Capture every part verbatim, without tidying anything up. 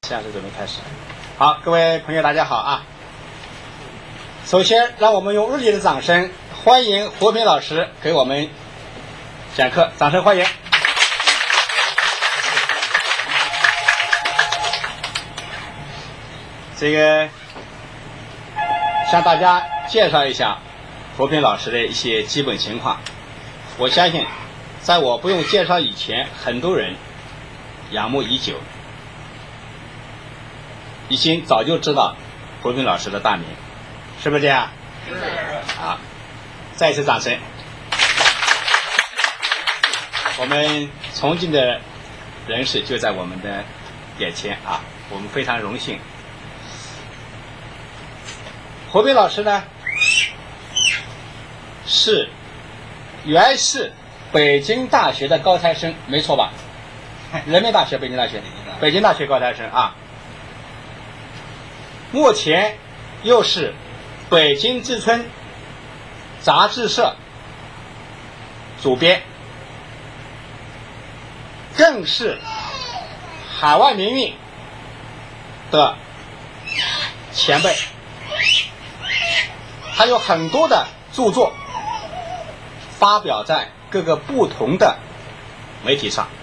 现在准备开始。好，各位朋友，大家好啊！首先，让我们用热烈的掌声欢迎胡平老师给我们讲课，掌声欢迎。这个向大家介绍一下胡平老师的一些基本情况。我相信，在我不用介绍以前，很多人仰慕已久。已经早就知道胡平老师的大名，是不是这样？ 是。 好，再一次掌声。我们崇敬的人士就在我们的眼前啊，我们非常荣幸。胡平老师呢，是原是北京大学的高材生，没错吧？人民大学、北京大学、北京大学高材生啊。目前又是北京之春杂志社主编，更是海外民运的前辈。他有很多的著作发表在各个不同的媒体上。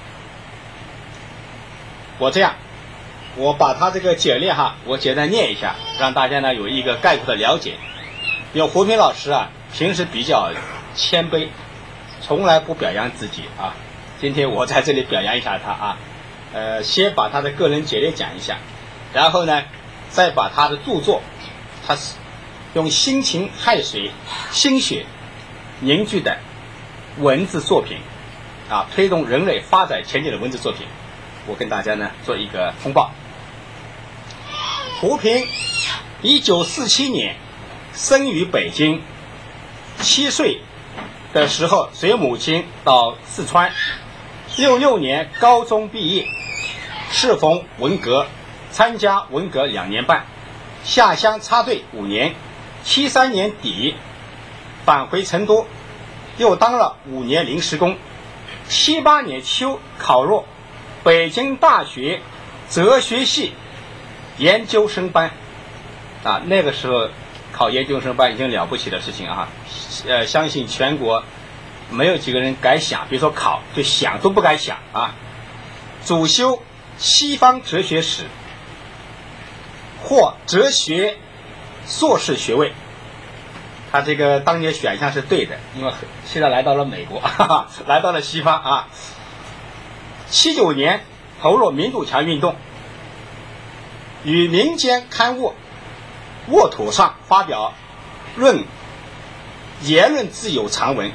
我这样我把他这个简历哈，我简单念一下，让大家呢有一个概括的了解。因为胡平老师啊，平时比较谦卑，从来不表扬自己啊。今天我在这里表扬一下他啊，呃，先把他的个人简历讲一下，然后呢，再把他的著作，他是用辛勤汗水、心血凝聚的文字作品啊，推动人类发展前进的文字作品，我跟大家呢做一个通报。胡平一九四七年生于北京，七岁的时候随母亲到四川，六六年高中毕业，适逢文革，参加文革两年半，下乡插队五年，七三年底返回成都，又当了五年临时工，七八年秋考入北京大学哲学系研究生班啊，那个时候考研究生班已经了不起的事情啊，呃，相信全国没有几个人敢想，别说考，就想都不敢想啊。主修西方哲学史，获哲学硕士学位。他这个当年选项是对的，因为现在来到了美国，哈哈，来到了西方啊。七九年投入民主墙运动，与民间刊物《沃土》上发表论言论自由长文。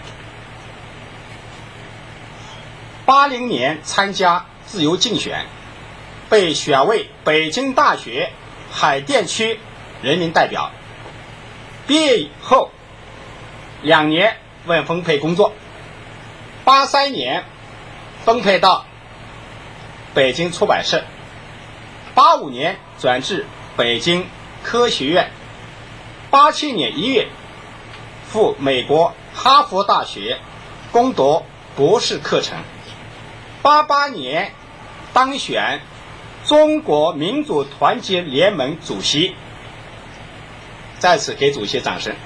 八零年参加自由竞选，被选为北京大学海淀区人民代表。毕业以后两年问分配工作，八三年分配到北京出版社，八五年转至北京科学院，八七年一月赴美国哈佛大学攻读博士课程，八八年当选中国民主团结联盟主席。在此给主席掌声。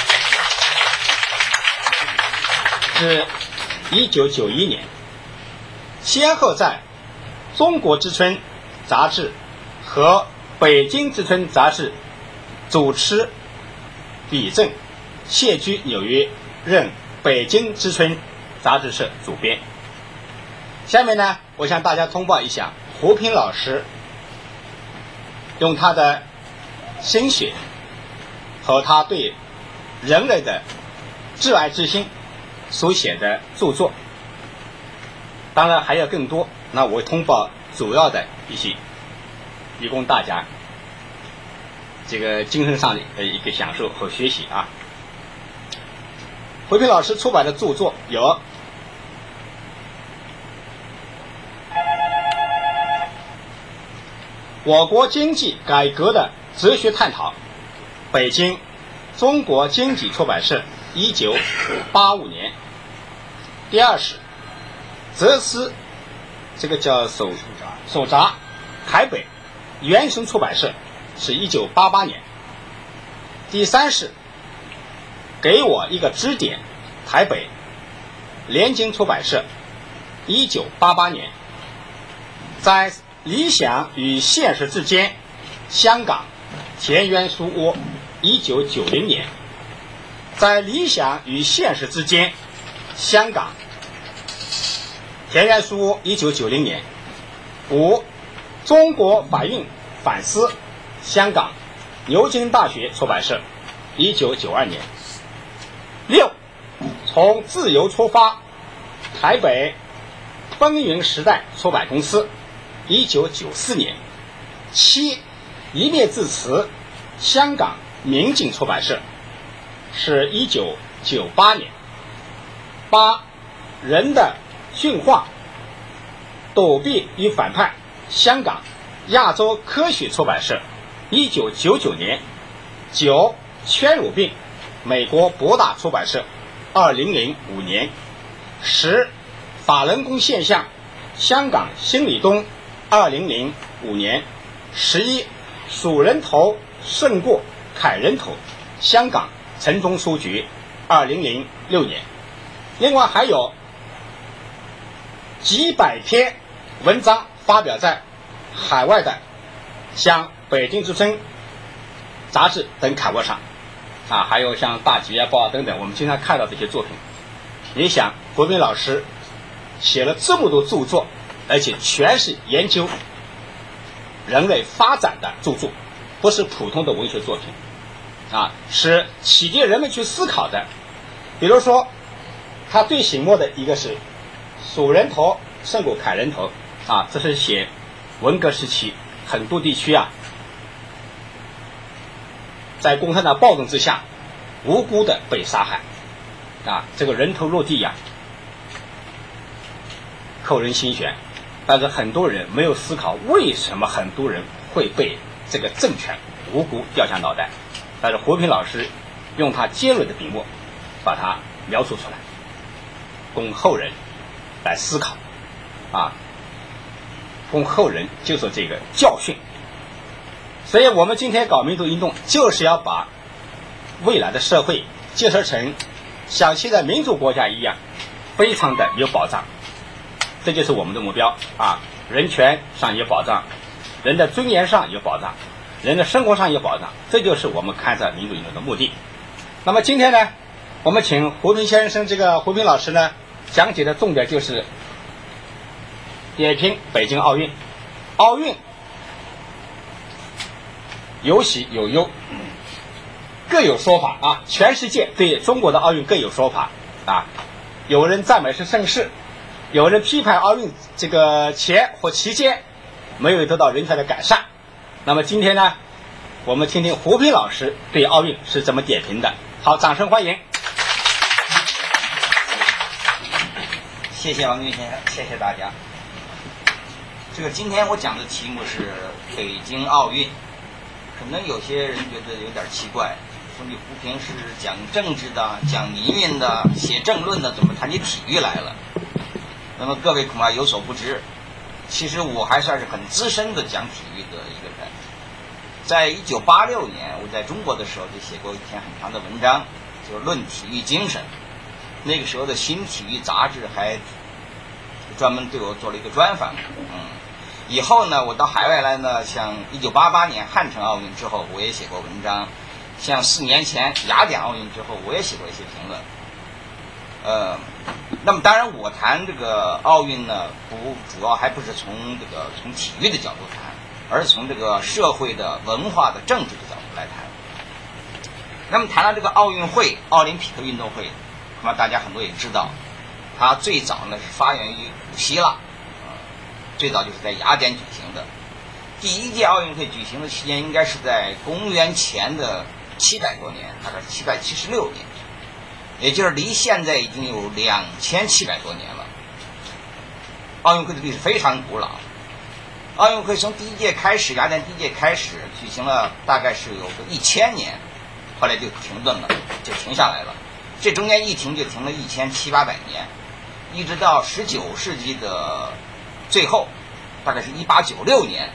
至一九九一年，先后在《中国之春》杂志和《北京之春》杂志主持笔正，现居纽约，任《北京之春》杂志社主编。下面呢，我向大家通报一下，胡平老师用他的心血和他对人类的挚爱之心所写的著作，当然还有更多，那我通报主要的一些，以供大家这个精神上的一个享受和学习啊。胡平老师出版的著作有我国经济改革的哲学探讨，北京中国经济出版社，一九八五年。第二是哲思，这个叫手手札，台北原生出版社是一九八八年。第三是给我一个支点，台北联经出版社一九八八年。在理想与现实之间，香港田园书屋一九九零年。在理想与现实之间，香港田园书屋一九九零年。五、中国法运反思，香港牛津大学出版社一九九二年。六、从自由出发，台北风云时代出版公司一九九四年。七、一面之词，香港明镜出版社是一九九八年。八、人的驯化，躲避与反叛，香港亚洲科学出版社一九九九年。九、圈乳病，美国博大出版社二零零五年。十、法轮功现象，香港新理东二零零五年。十一、数人头胜过砍人头，香港城中书局二零零六年。另外还有几百篇文章发表在海外的，像《北京之声》杂志等刊物上啊，还有像《大吉业报》等等，我们经常看到这些作品。你想，国斌老师写了这么多著作，而且全是研究人类发展的著作，不是普通的文学作品啊，是启迪人们去思考的。比如说他最醒目的一个是数人头胜过砍人头啊，这是写文革时期很多地区啊，在共产党暴动之下无辜的被杀害啊，这个人头落地呀、啊，扣人心弦。但是很多人没有思考为什么很多人会被这个政权无辜掉下脑袋，但是胡平老师用他尖锐的笔墨把它描述出来，供后人来思考啊，供后人就是这个教训。所以我们今天搞民主运动，就是要把未来的社会建设成像现在民主国家一样，非常的有保障。这就是我们的目标啊！人权上有保障，人的尊严上有保障，人的生活上有保障，这就是我们开展民主运动的目的。那么今天呢，我们请胡平先生，这个胡平老师呢，讲解的重点就是点评北京奥运。奥运有喜有忧，各有说法啊！全世界对中国的奥运各有说法啊！有人赞美是盛世，有人批判奥运这个前或期间没有得到人才的改善。那么今天呢，我们听听胡平老师对奥运是怎么点评的。好，掌声欢迎。 谢谢王军先生，谢谢大家。这个今天我讲的题目是北京奥运，可能有些人觉得有点奇怪，说你胡平是讲政治的、讲民运的、写政论的，怎么谈起体育来了？那么各位恐怕有所不知，其实我还算是很资深的讲体育的一个人。在一九八六年我在中国的时候就写过一篇很长的文章，就是《论体育精神》。那个时候的新体育杂志还专门对我做了一个专访。嗯，以后呢，我到海外来呢，像一九八八年汉城奥运之后，我也写过文章；像四年前雅典奥运之后，我也写过一些评论。呃，那么当然，我谈这个奥运呢，不主要还不是从这个从体育的角度谈，而是从这个社会的、文化的、政治的角度来谈。那么谈到这个奥运会、奥林匹克运动会，恐怕大家很多也知道，它最早呢是发源于古希腊，呃，最早就是在雅典举行的。第一届奥运会举行的期间应该是在公元前的七百多年，大概是七百七十六年。也就是离现在已经有两千七百多年了。奥运会的历史非常古老，奥运会从第一届开始，雅典第一届开始举行了大概是有个一千年，后来就停顿了，就停下来了。这中间一停就停了一千七八百年，一直到十九世纪的最后，大概是一八九六年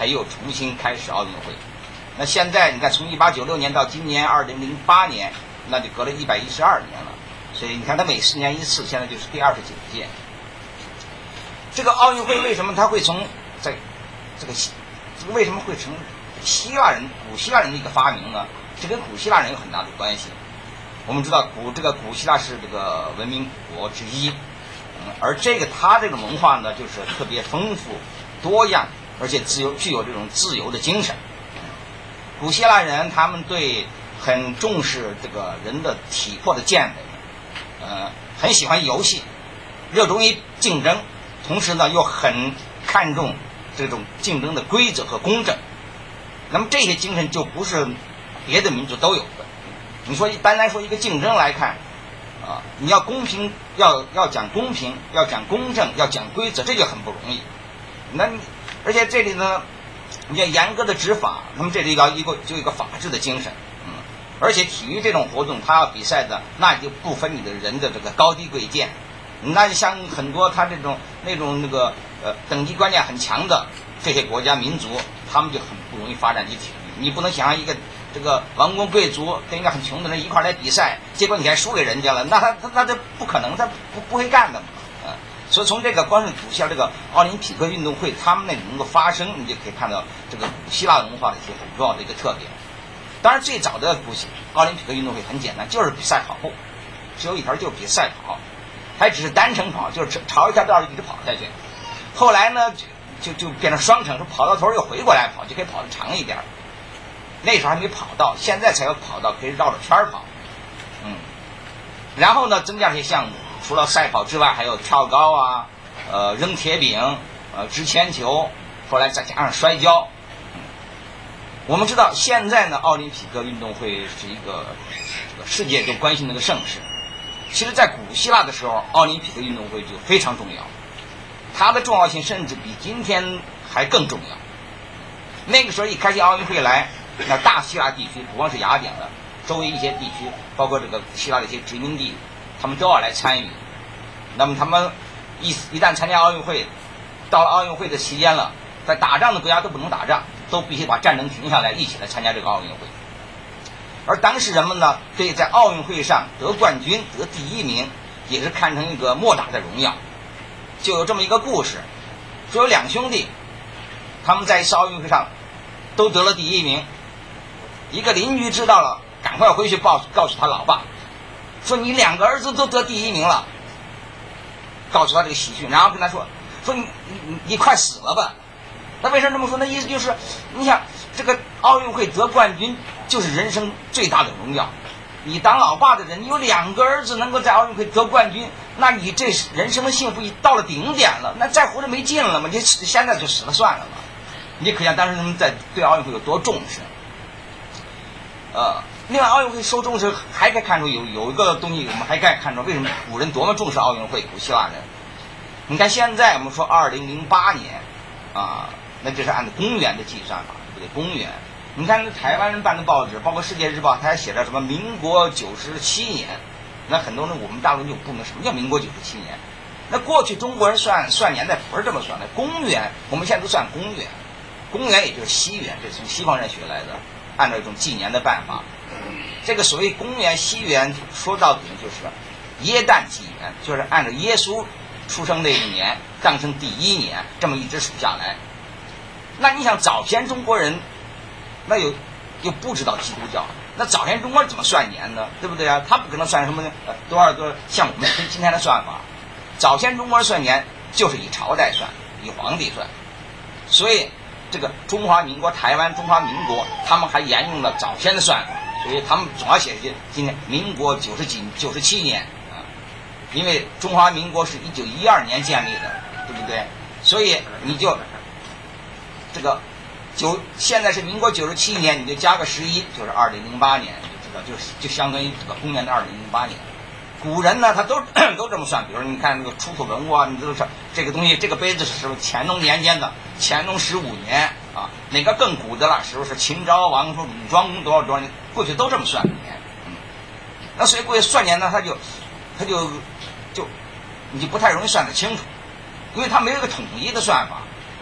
才又重新开始奥运会。那现在你看，从一八九六年到今年二零零八年，那就隔了一百一十二年了。所以你看，它每十年一次，现在就是第二十九届。这个奥运会为什么它会从在这个这个为什么会成希腊人古希腊人的一个发明呢？这跟古希腊人有很大的关系。我们知道古这个古希腊是这个文明古国之一，嗯，而这个它这个文化呢，就是特别丰富多样，而且自由具有这种自由的精神。古希腊人他们对很重视这个人的体魄的健美，呃，很喜欢游戏，热衷于竞争，同时呢又很看重这种竞争的规则和公正。那么这些精神就不是别的民族都有的。你说单单说一个竞争来看，啊，你要公平，要要讲公平，要讲公正，要讲规则，这就很不容易。那而且这里呢，你要严格的执法，那么这里要一个就一个法治的精神，嗯，而且体育这种活动，它要比赛的，那就不分你的人的这个高低贵贱。那像很多他这种那种那个呃等级观念很强的这些国家民族，他们就很不容易发展起体育。你不能想象一个这个王公贵族跟一个很穷的人一块来比赛，结果你还输给人家了，那他他那这不可能，他不不会干的嘛，啊！所以从这个光是古希腊这个奥林匹克运动会，他们那里能够发生，你就可以看到这个古希腊文化的一些很重要的一个特点。当然，最早的古希奥林匹克运动会很简单，就是比赛跑步，只有一条就是比赛跑，还只是单程跑，就是朝一条道一直跑下去。后来呢，就就就变成双程，说跑到头又回过来跑，就可以跑得长一点。那时候还没跑道，现在才有跑道，可以绕着圈跑。嗯，然后呢，增加这些项目，除了赛跑之外，还有跳高啊，呃，扔铁饼，呃，掷铅球，后来再加上摔跤。嗯，我们知道现在呢，奥林匹克运动会是一个这个世界都关心的一个盛事。其实，在古希腊的时候，奥林匹克运动会就非常重要，它的重要性甚至比今天还更重要。那个时候一开启奥运会来，那大希腊地区不光是雅典的，周围一些地区，包括这个希腊的一些殖民地，他们都要来参与。那么他们一一旦参加奥运会，到了奥运会的期间了，在打仗的国家都不能打仗，都必须把战争停下来，一起来参加这个奥运会。而当时人们呢，对在奥运会上得冠军、得第一名，也是看成一个莫大的荣耀。就有这么一个故事，说有两兄弟，他们在一次奥运会上都得了第一名。一个邻居知道了，赶快回去报告诉他老爸，说你两个儿子都得第一名了，告诉他这个喜讯，然后跟他说，说你你你快死了吧。那为什么这么说？那意思就是，你想这个奥运会得冠军就是人生最大的荣耀。你当老爸的人，你有两个儿子能够在奥运会得冠军，那你这人生的幸福已到了顶点了，那再活着没劲了嘛，你现在就死了算了嘛。你可想当时人们在对奥运会有多重视。呃，另外奥运会受重视还可以看出有有一个东西，我们还可以看出为什么古人多么重视奥运会，古希腊人。你看现在我们说二零零八年啊，那这是按照公元的计算法，对不对？公元。你看那台湾人办的报纸，包括《世界日报》，它还写着什么民国九十七年。那很多人我们大陆就不明什么叫民国九十七年。那过去中国人算算年代不是这么算的，公元我们现在都算公元，公元也就是西元，这是从西方人学来的，按照一种纪年的办法。这个所谓公元西元，说到底就是耶诞纪元，就是按照耶稣出生那一年当成第一年，这么一直数下来。那你想早先中国人那有又不知道基督教，那早前中国人怎么算年呢？对不对啊？他不可能算什么呃多少多少，像我们今天的算法。早先中国人算年就是以朝代算，以皇帝算。所以这个中华民国、台湾、中华民国，他们还沿用了早先的算法，所以他们总要写今年民国九十几、九十七年啊，因为中华民国是一九一二年建立的，对不对？所以你就这个。九现在是民国九十七年，你就加个十一，就是二零零八年，你就知道，就是就相当于这个公元的二零零八年。古人呢，他都都这么算，比如你看那个出土文物啊，你都是这个东西，这个杯子是乾隆年间的，乾隆十五年啊，哪个更古的了，是不是秦昭王说鲁庄公多少多少年，过去都这么算年。嗯，那所以过去算年呢，他就他就就你就不太容易算得清楚，因为他没有一个统一的算法。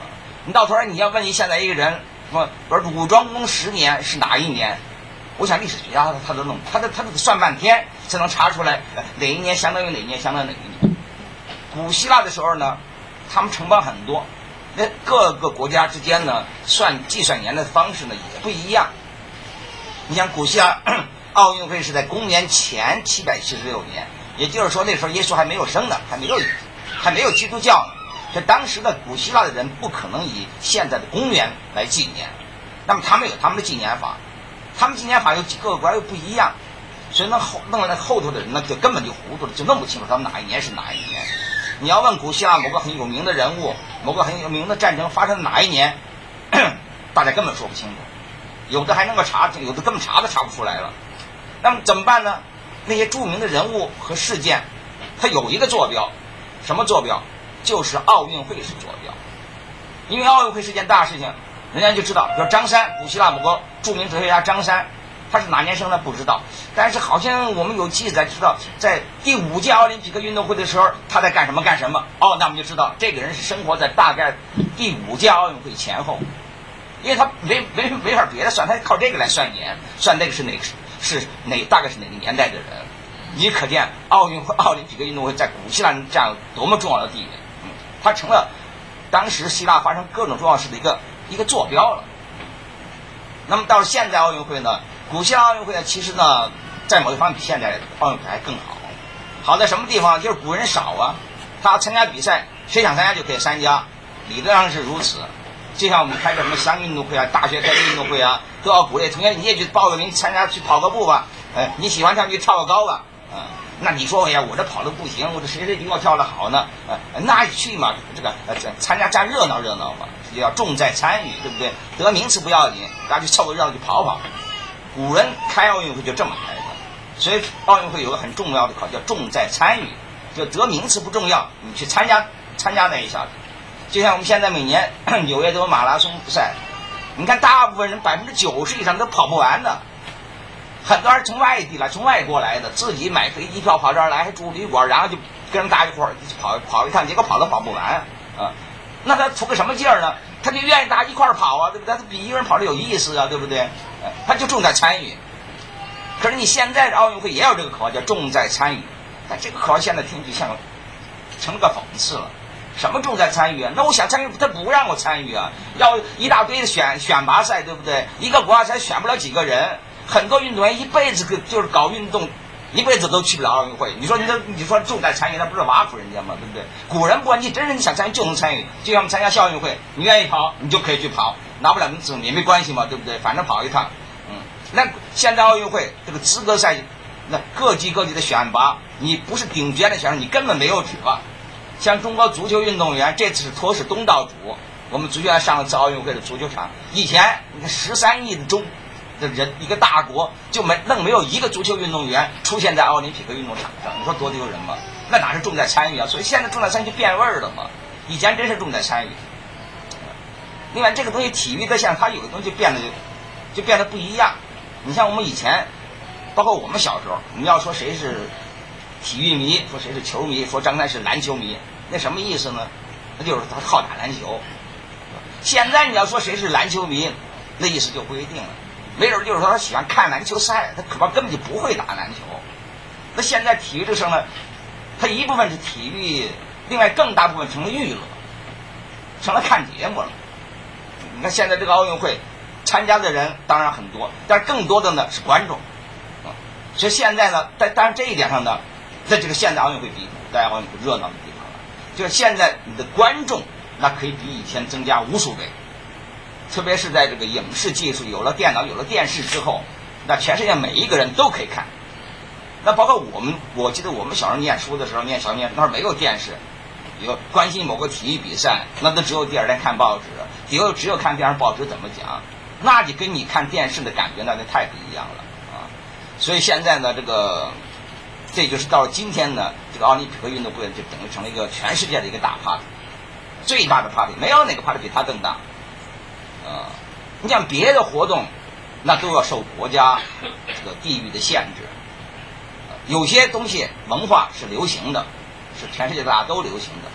你到头来你要问你现在一个人，说不是武装宫十年是哪一年？我想历史学家他都弄，他都他都算半天才能查出来哪一年相当于哪一年相当于哪一年。古希腊的时候呢，他们城邦很多，那各个国家之间呢算计算年的方式呢也不一样。你像古希腊奥运会是在公元前七百七十六年，也就是说那时候耶稣还没有生呢，还没有还没有基督教呢。这当时的古希腊的人不可能以现在的公元来纪年，那么他们有他们的纪年法，他们纪年法有各个国家又不一样，所以那后弄了后头的人呢就根本就糊涂了，就弄不清楚他们哪一年是哪一年。你要问古希腊某个很有名的人物，某个很有名的战争发生哪一年，大家根本说不清楚，有的还能够查，有的根本查都查不出来了。那么怎么办呢？那些著名的人物和事件，它有一个坐标，什么坐标？就是奥运会是坐标。因为奥运会是件大事情，人家就知道，比如张三，古希腊某个著名哲学家张三，他是哪年生的不知道，但是好像我们有记载知道，在第五届奥林匹克运动会的时候他在干什么干什么。哦，那我们就知道这个人是生活在大概第五届奥运会前后，因为他没没没法别的算，他靠这个来算年，算那个是哪个是哪大概是哪个年代的人。你可见奥运会奥林匹克运动会在古希腊这样多么重要的地位，嗯，它成了当时希腊发生各种重要事的一个一个坐标了。那么到了现在奥运会呢，古希腊奥运会呢，其实呢，在某一方面比现在奥运会还更好。好在什么地方？就是古人少啊，他参加比赛，谁想参加就可以参加，理论上是如此。就像我们开个什么乡运动会啊，大学开个运动会啊，都要鼓励同学你也去报个名参加，去跑个步吧。哎，你喜欢跳去跳个高吧。嗯，那你说哎呀，我这跑的不行，我这谁谁比我跳的好呢？呃，那去嘛，这个呃参加加热闹热闹嘛，就要重在参与，对不对？得名次不要紧，大家去凑个热闹去跑跑。古人开奥运会就这么开的，所以奥运会有个很重要的考叫重在参与，就得名次不重要，你去参加参加那一下子。就像我们现在每年纽约都有马拉松赛，你看大部分人百分之九十以上都跑不完的。很多人从外地来，从外国来的，自己买飞机票跑这儿来，还住旅馆，然后就跟人大一伙儿跑跑一趟，结果跑都跑不完啊。那他图个什么劲儿呢？他就愿意大家一块儿跑啊，对不对？他比一个人跑的有意思啊，对不对？他就重在参与。可是你现在的奥运会也有这个口号叫重在参与，但这个口号现在听就像成了个讽刺了。什么重在参与啊？那我想参与，他不让我参与啊！要一大堆的选选拔赛，对不对？一个国家才选不了几个人。很多运动员一辈子就是搞运动，一辈子都去不了奥运会。你说你这你说重在参与，那不是挖苦人家吗？对不对？古人不管你真是你想参与就能参与，就像我们参加校运会，你愿意跑你就可以去跑，拿不了名次也没关系嘛，对不对？反正跑一趟。嗯，那现在奥运会这个资格赛，那各级各级的选拔，你不是顶尖的选手，你根本没有指望。像中国足球运动员，这次是托是东道主，我们足球员上了次奥运会的足球场，以前你看十三亿的中。的人一个大国就没愣没有一个足球运动员出现在奥林匹克运动场上，你说多丢人吗？那哪是重在参与啊？所以现在重在参与就变味儿了嘛。以前真是重在参与。另外这个东西体育的像它有的东西变得就变得不一样。你像我们以前，包括我们小时候，我们要说谁是体育迷，说谁是球迷，说张三是篮球迷，那什么意思呢？那就是他好打篮球。现在你要说谁是篮球迷，那意思就不一定了。没准就是说他喜欢看篮球赛，他可能根本就不会打篮球。那现在体育这事呢，它一部分是体育，另外更大部分成了娱乐，成了看节目了。你看现在这个奥运会参加的人当然很多，但是更多的呢是观众啊。所以现在呢，在当然这一点上呢，在这个现代奥运会比古代奥运会热闹的地方了，就是现在你的观众那可以比以前增加无数倍。特别是在这个影视技术有了电脑有了电视之后，那全世界每一个人都可以看。那包括我们，我记得我们小时候念书的时候，念小念那时候没有电视，有关心某个体育比赛，那都只有第二天看报纸，只有只有看电视报纸怎么讲，那就跟你看电视的感觉那就太不一样了啊！所以现在呢，这个这就是到了今天呢，这个奥林匹克运动会就等于成了一个全世界的一个大 party， 最大的 party， 没有哪个 party 比它更大。呃，你像别的活动，那都要受国家这个地域的限制。有些东西文化是流行的，是全世界大家都流行的。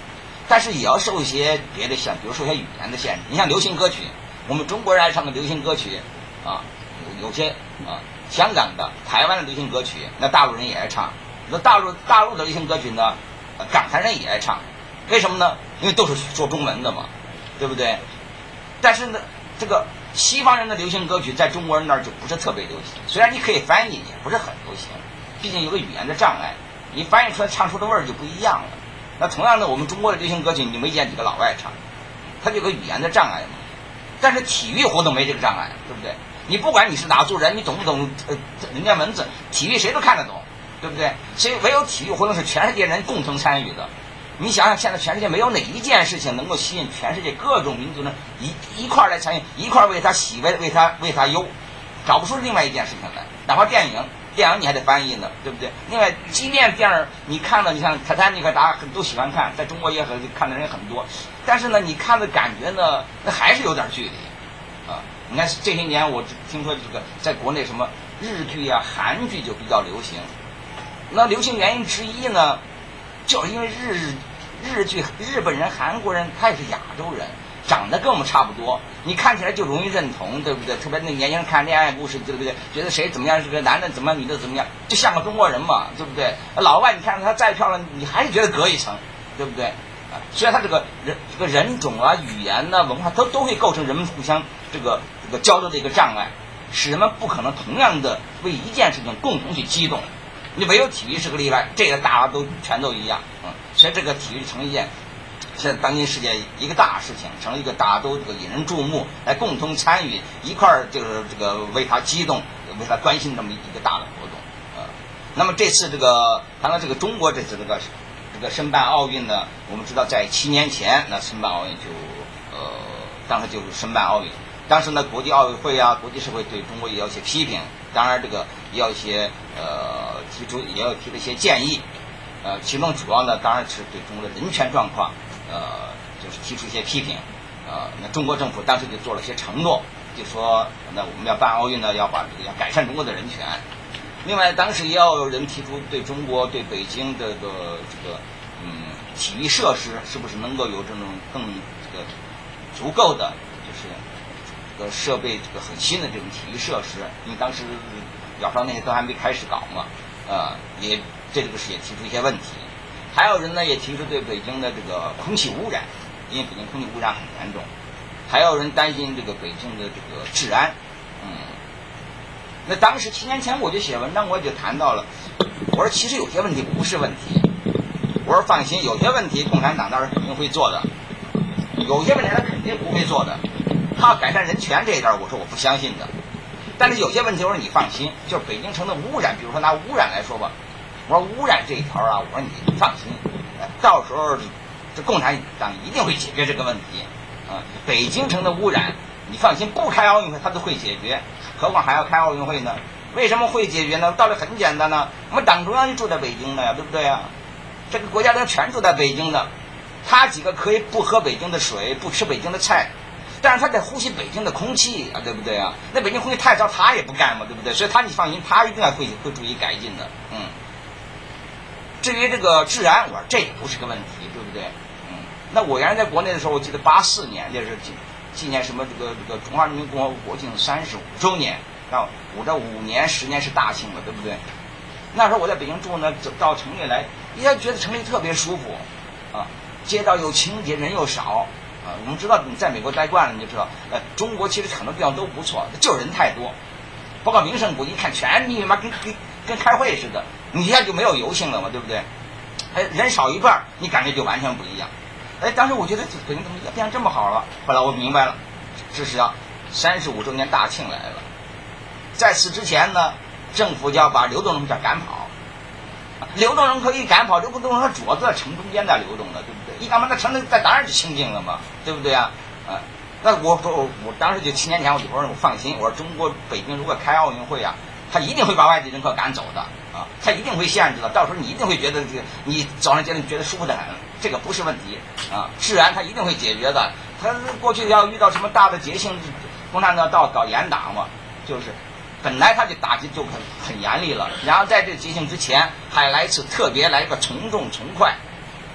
但是也要受一些别的限，比如受一些语言的限制。你像流行歌曲，我们中国人爱唱的流行歌曲啊，有些啊，香港的、台湾的流行歌曲，那大陆人也爱唱。那大陆大陆的流行歌曲呢，港台人也爱唱，为什么呢？因为都是说中文的嘛，对不对？但是呢，这个西方人的流行歌曲在中国人那儿就不是特别流行，虽然你可以翻译，也不是很流行，毕竟有个语言的障碍，你翻译出来唱出的味儿就不一样了。那同样的，我们中国的流行歌曲，你没见几个老外唱，他就有个语言的障碍嘛。但是体育活动没这个障碍，对不对？你不管你是哪族人，你懂不懂呃人家文字，体育谁都看得懂，对不对？所以唯有体育活动是全世界人共同参与的。你想想，现在全世界没有哪一件事情能够吸引全世界各种民族人一一块来参与，一块为他喜，为为他为他忧，找不出另外一件事情来。哪怕电影，电影你还得翻译呢，对不对？另外，即便电影你看了，你像《泰坦尼克》，大家都喜欢看，在中国也很看的人也很多，但是呢，你看的感觉呢，那还是有点距离啊。你看这些年，我听说这个在国内什么日剧啊、韩剧就比较流行，那流行原因之一呢，就是因为日日剧日本人、韩国人他也是亚洲人，长得跟我们差不多，你看起来就容易认同，对不对？特别那年轻人看恋爱故事，对不对？觉得谁怎么样，这个男的怎么样，女的怎么样，就像个中国人嘛，对不对？老外你看他再漂亮，你还是觉得隔一层，对不对？啊，虽然他这个人这个人种啊、语言呐、啊、文化都都会构成人们互相这个这个交流的一个障碍，使人们不可能同样的为一件事情共同去激动。你唯有体育是个例外，这个大家都全都一样，嗯，所以这个体育成一件现在当今世界一个大事情，成了一个大家都这个引人注目，来共同参与一块儿就是这个为他激动、为他关心这么一个大的活动啊、呃。那么这次这个谈到这个中国这次这个这个申办奥运呢，我们知道在七年前那申办奥运就呃当时就是申办奥运，当时呢国际奥委会啊、国际社会对中国也有一些批评，当然这个也有一些呃提出也有提了一些建议，呃其中主要呢当然是对中国的人权状况。呃，就是提出一些批评，呃，那中国政府当时就做了些承诺，就说那我们要办奥运呢，要把这个要改善中国的人权。另外，当时也有人提出对中国、对北京这个这个嗯体育设施是不是能够有这种更这个足够的就是这个设备这个很新的这种体育设施，因为当时姚少那些都还没开始搞嘛，呃，也这个是也提出一些问题。还有人呢也提出对北京的这个空气污染，因为北京空气污染很严重，还有人担心这个北京的这个治安。嗯，那当时七年前我就写文章，我就谈到了，我说其实有些问题不是问题，我说放心，有些问题共产党当然肯定会做的，有些问题他肯定不会做的。他要改善人权这一点，我说我不相信的。但是有些问题我说你放心，就是北京城的污染，比如说拿污染来说吧。我说污染这一条啊，我说你放心，到时候这共产党一定会解决这个问题啊。北京城的污染，你放心，不开奥运会他都会解决，何况还要开奥运会呢？为什么会解决呢？道理很简单呢，我们党中央就住在北京的呀，对不对呀？这个国家人全住在北京的，他几个可以不喝北京的水，不吃北京的菜，但是他得呼吸北京的空气啊，对不对啊？那北京空气太糟，他也不干嘛，对不对？所以他你放心，他一定要会会注意改进的，嗯。至于这个治安，我说这也不是个问题，对不对？嗯，那我原来在国内的时候，我记得八四年就是纪纪念什么这个这个中华人民共和国国庆三十五周年，到我这五年十年是大庆了，对不对？那时候我在北京住呢，走到城里来，一下觉得城里特别舒服，啊，街道又清洁，人又少，啊，我们知道你在美国待惯了，你就知道，呃，中国其实很多地方都不错，就是人太多，包括民生部一看全密密麻麻，跟跟跟开会似的。你一下就没有油性了嘛，对不对？哎，人少一半，你感觉就完全不一样。哎，当时我觉得北京怎么变这么好了？后来我明白了，这是要三十五周年大庆来了。在此之前呢，政府就要把流动人口赶跑。流动人口一赶跑，流动人口主要在城中间在流动的，对不对？一赶跑，那城里在当然就清静了嘛，对不对啊？啊，那我说我我当时就七年前我就说我放心，我说中国北京如果开奥运会啊，他一定会把外地人口赶走的。啊，他一定会限制的，到时候你一定会觉得这个你早上觉得觉得舒服的很，这个不是问题啊。治安他一定会解决的。他过去要遇到什么大的节庆，共产党到搞严打嘛，就是本来他就打击就很很严厉了，然后在这节庆之前还来一次特别来一个从重从快，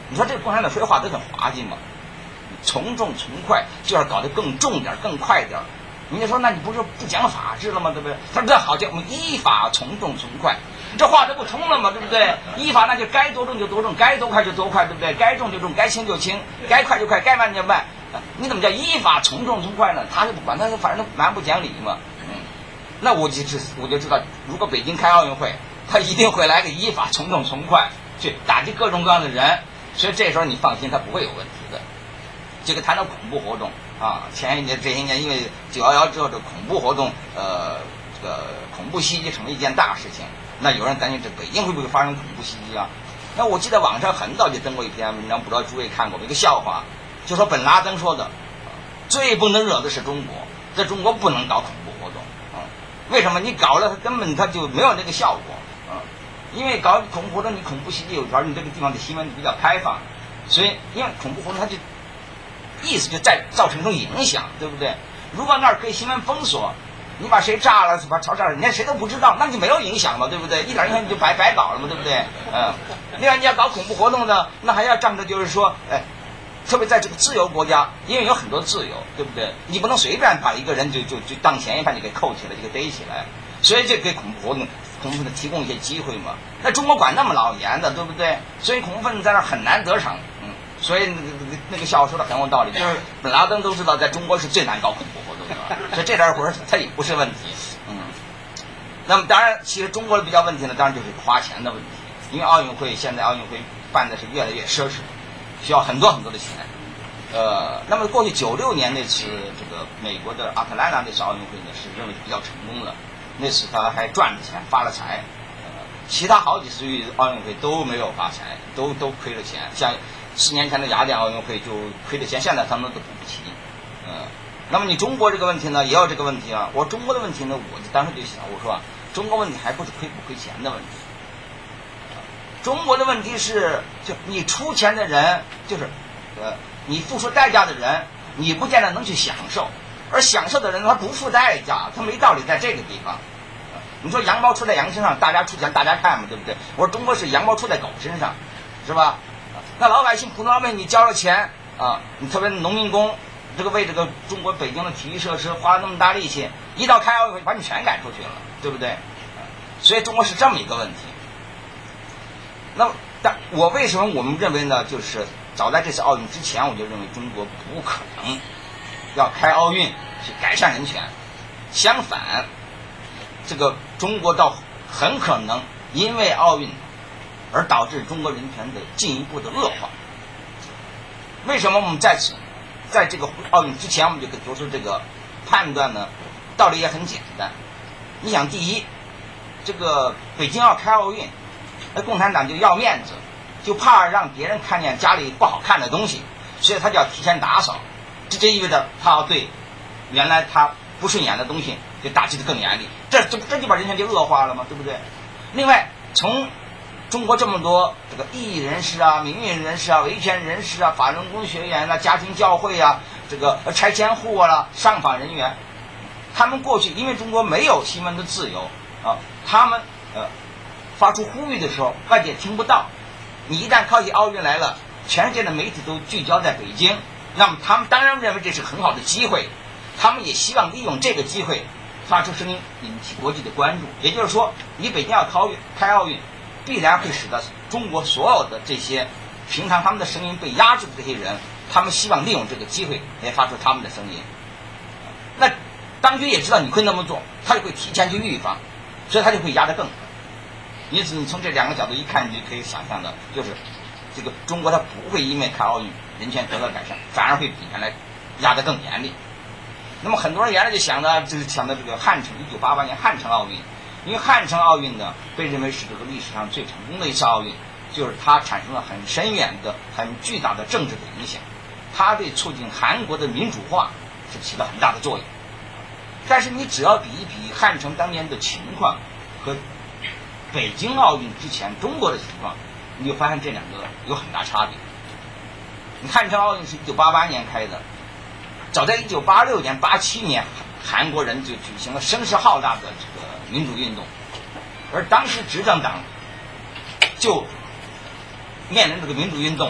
你说这个共产党说话都很滑稽嘛，从重从快就要搞得更重点更快点。人家说那你不是不讲法治了吗？对不对？他说这好讲，我们依法从重从快，这话都不通了嘛，对不对？依法那就该多重就多重，该多快就多快，对不对？该重就重，该轻就轻，该快就快，该慢就慢。你怎么叫依法从重从快呢？他就不管，他反正蛮不讲理嘛。嗯，那我就知我就知道，如果北京开奥运会，他一定会来个依法从重从快，去打击各种各样的人。所以这时候你放心，他不会有问题的。这个谈到恐怖活动啊，前一年这些年因为九幺幺之后的恐怖活动，呃，这个恐怖袭击成了一件大事情。那有人担心这北京会不会发生恐怖袭击啊？那我记得网上很早就登过一篇文章，不知道诸位看过一个笑话，就说本拉登说的，最不能惹的是中国，在中国不能搞恐怖活动啊、嗯。为什么？你搞了，它根本它就没有那个效果啊、嗯。因为搞恐怖活动，你恐怖袭击有条，你这个地方的新闻比较开放，所以因为恐怖活动它就意思就在造成一种影响，对不对？如果那儿可以新闻封锁，你把谁炸了，把朝炸了，人家谁都不知道，那就没有影响了，对不对？一点影响你就白白搞了嘛，对不对？嗯。另外你要搞恐怖活动呢，那还要仗着就是说，哎，特别在这个自由国家，因为有很多自由，对不对？你不能随便把一个人就就就当嫌疑犯就给扣起来，就给逮起来，所以就给恐怖活动恐怖分子提供一些机会嘛。那中国管那么老严的，对不对？所以恐怖分子在那很难得逞，嗯。所以那个那个笑话说的很有道理，就是本拉登都知道在中国是最难搞恐怖活动的，所以这点活他也不是问题，嗯。那么当然，其实中国的比较问题呢，当然就是花钱的问题，因为奥运会现在奥运会办的是越来越奢侈，需要很多很多的钱。呃，那么过去九六年那次这个美国的阿特兰大那次奥运会呢，是认为比较成功的，那次他还赚了钱发了财，呃，其他好几次奥运会都没有发财，都都亏了钱，像十年前的雅典奥运会就亏了钱，现在他们都补不齐。嗯、呃，那么你中国这个问题呢，也有这个问题啊。我中国的问题呢，我就当时就想，我说啊，中国问题还不是亏不亏钱的问题。中国的问题是，就你出钱的人，就是呃，你付出代价的人，你不见得能去享受，而享受的人他不付代价，他没道理在这个地方。呃、你说羊毛出在羊身上，大家出钱大家看嘛，对不对？我说中国是羊毛出在狗身上，是吧？那老百姓普通老百姓，你交了钱啊，你特别农民工，这个为这个中国北京的体育设施花了那么大力气，一到开奥运会把你全赶出去了，对不对？所以中国是这么一个问题。那么，但我为什么我们认为呢？就是早在这次奥运之前，我就认为中国不可能要开奥运去改善人权，相反，这个中国倒很可能因为奥运而导致中国人权的进一步的恶化。为什么我们在此，在这个奥运之前，我们就可以做出这个判断呢？道理也很简单。你想，第一，这个北京要开奥运，那共产党就要面子，就怕让别人看见家里不好看的东西，所以他就要提前打扫。这就意味着他要对原来他不顺眼的东西就打击得更严厉，这这这就把人权就恶化了嘛，对不对？另外，从中国这么多这个异议人士啊、民运人士啊、维权人士啊、法轮功学员啊、家庭教会啊、这个拆迁户啊、上访人员，他们过去因为中国没有新闻的自由啊，他们呃发出呼吁的时候，外界听不到。你一旦靠起奥运来了，全世界的媒体都聚焦在北京，那么他们当然认为这是很好的机会，他们也希望利用这个机会发出声音，引起国际的关注。也就是说，你北京要开奥运，开奥运必然会使得中国所有的这些平常他们的声音被压制的这些人，他们希望利用这个机会来发出他们的声音。那当局也知道你会那么做，他就会提前去预防，所以他就会压得更狠。因此，你从这两个角度一看，你就可以想象的，就是这个中国它不会因为开奥运人权得到改善，反而会比原来压得更严厉。那么很多人原来就想的，就是想的这个汉城一九八八年汉城奥运，因为汉城奥运呢被认为是这个历史上最成功的一次奥运，就是它产生了很深远的、很巨大的政治的影响，它对促进韩国的民主化是起了很大的作用。但是你只要比一比汉城当年的情况和北京奥运之前中国的情况，你就发现这两个有很大差别。你汉城奥运是一九八八年开的，早在一九八六年、八七年，韩国人就举行了声势浩大的这个民主运动，而当时执政党就面临这个民主运动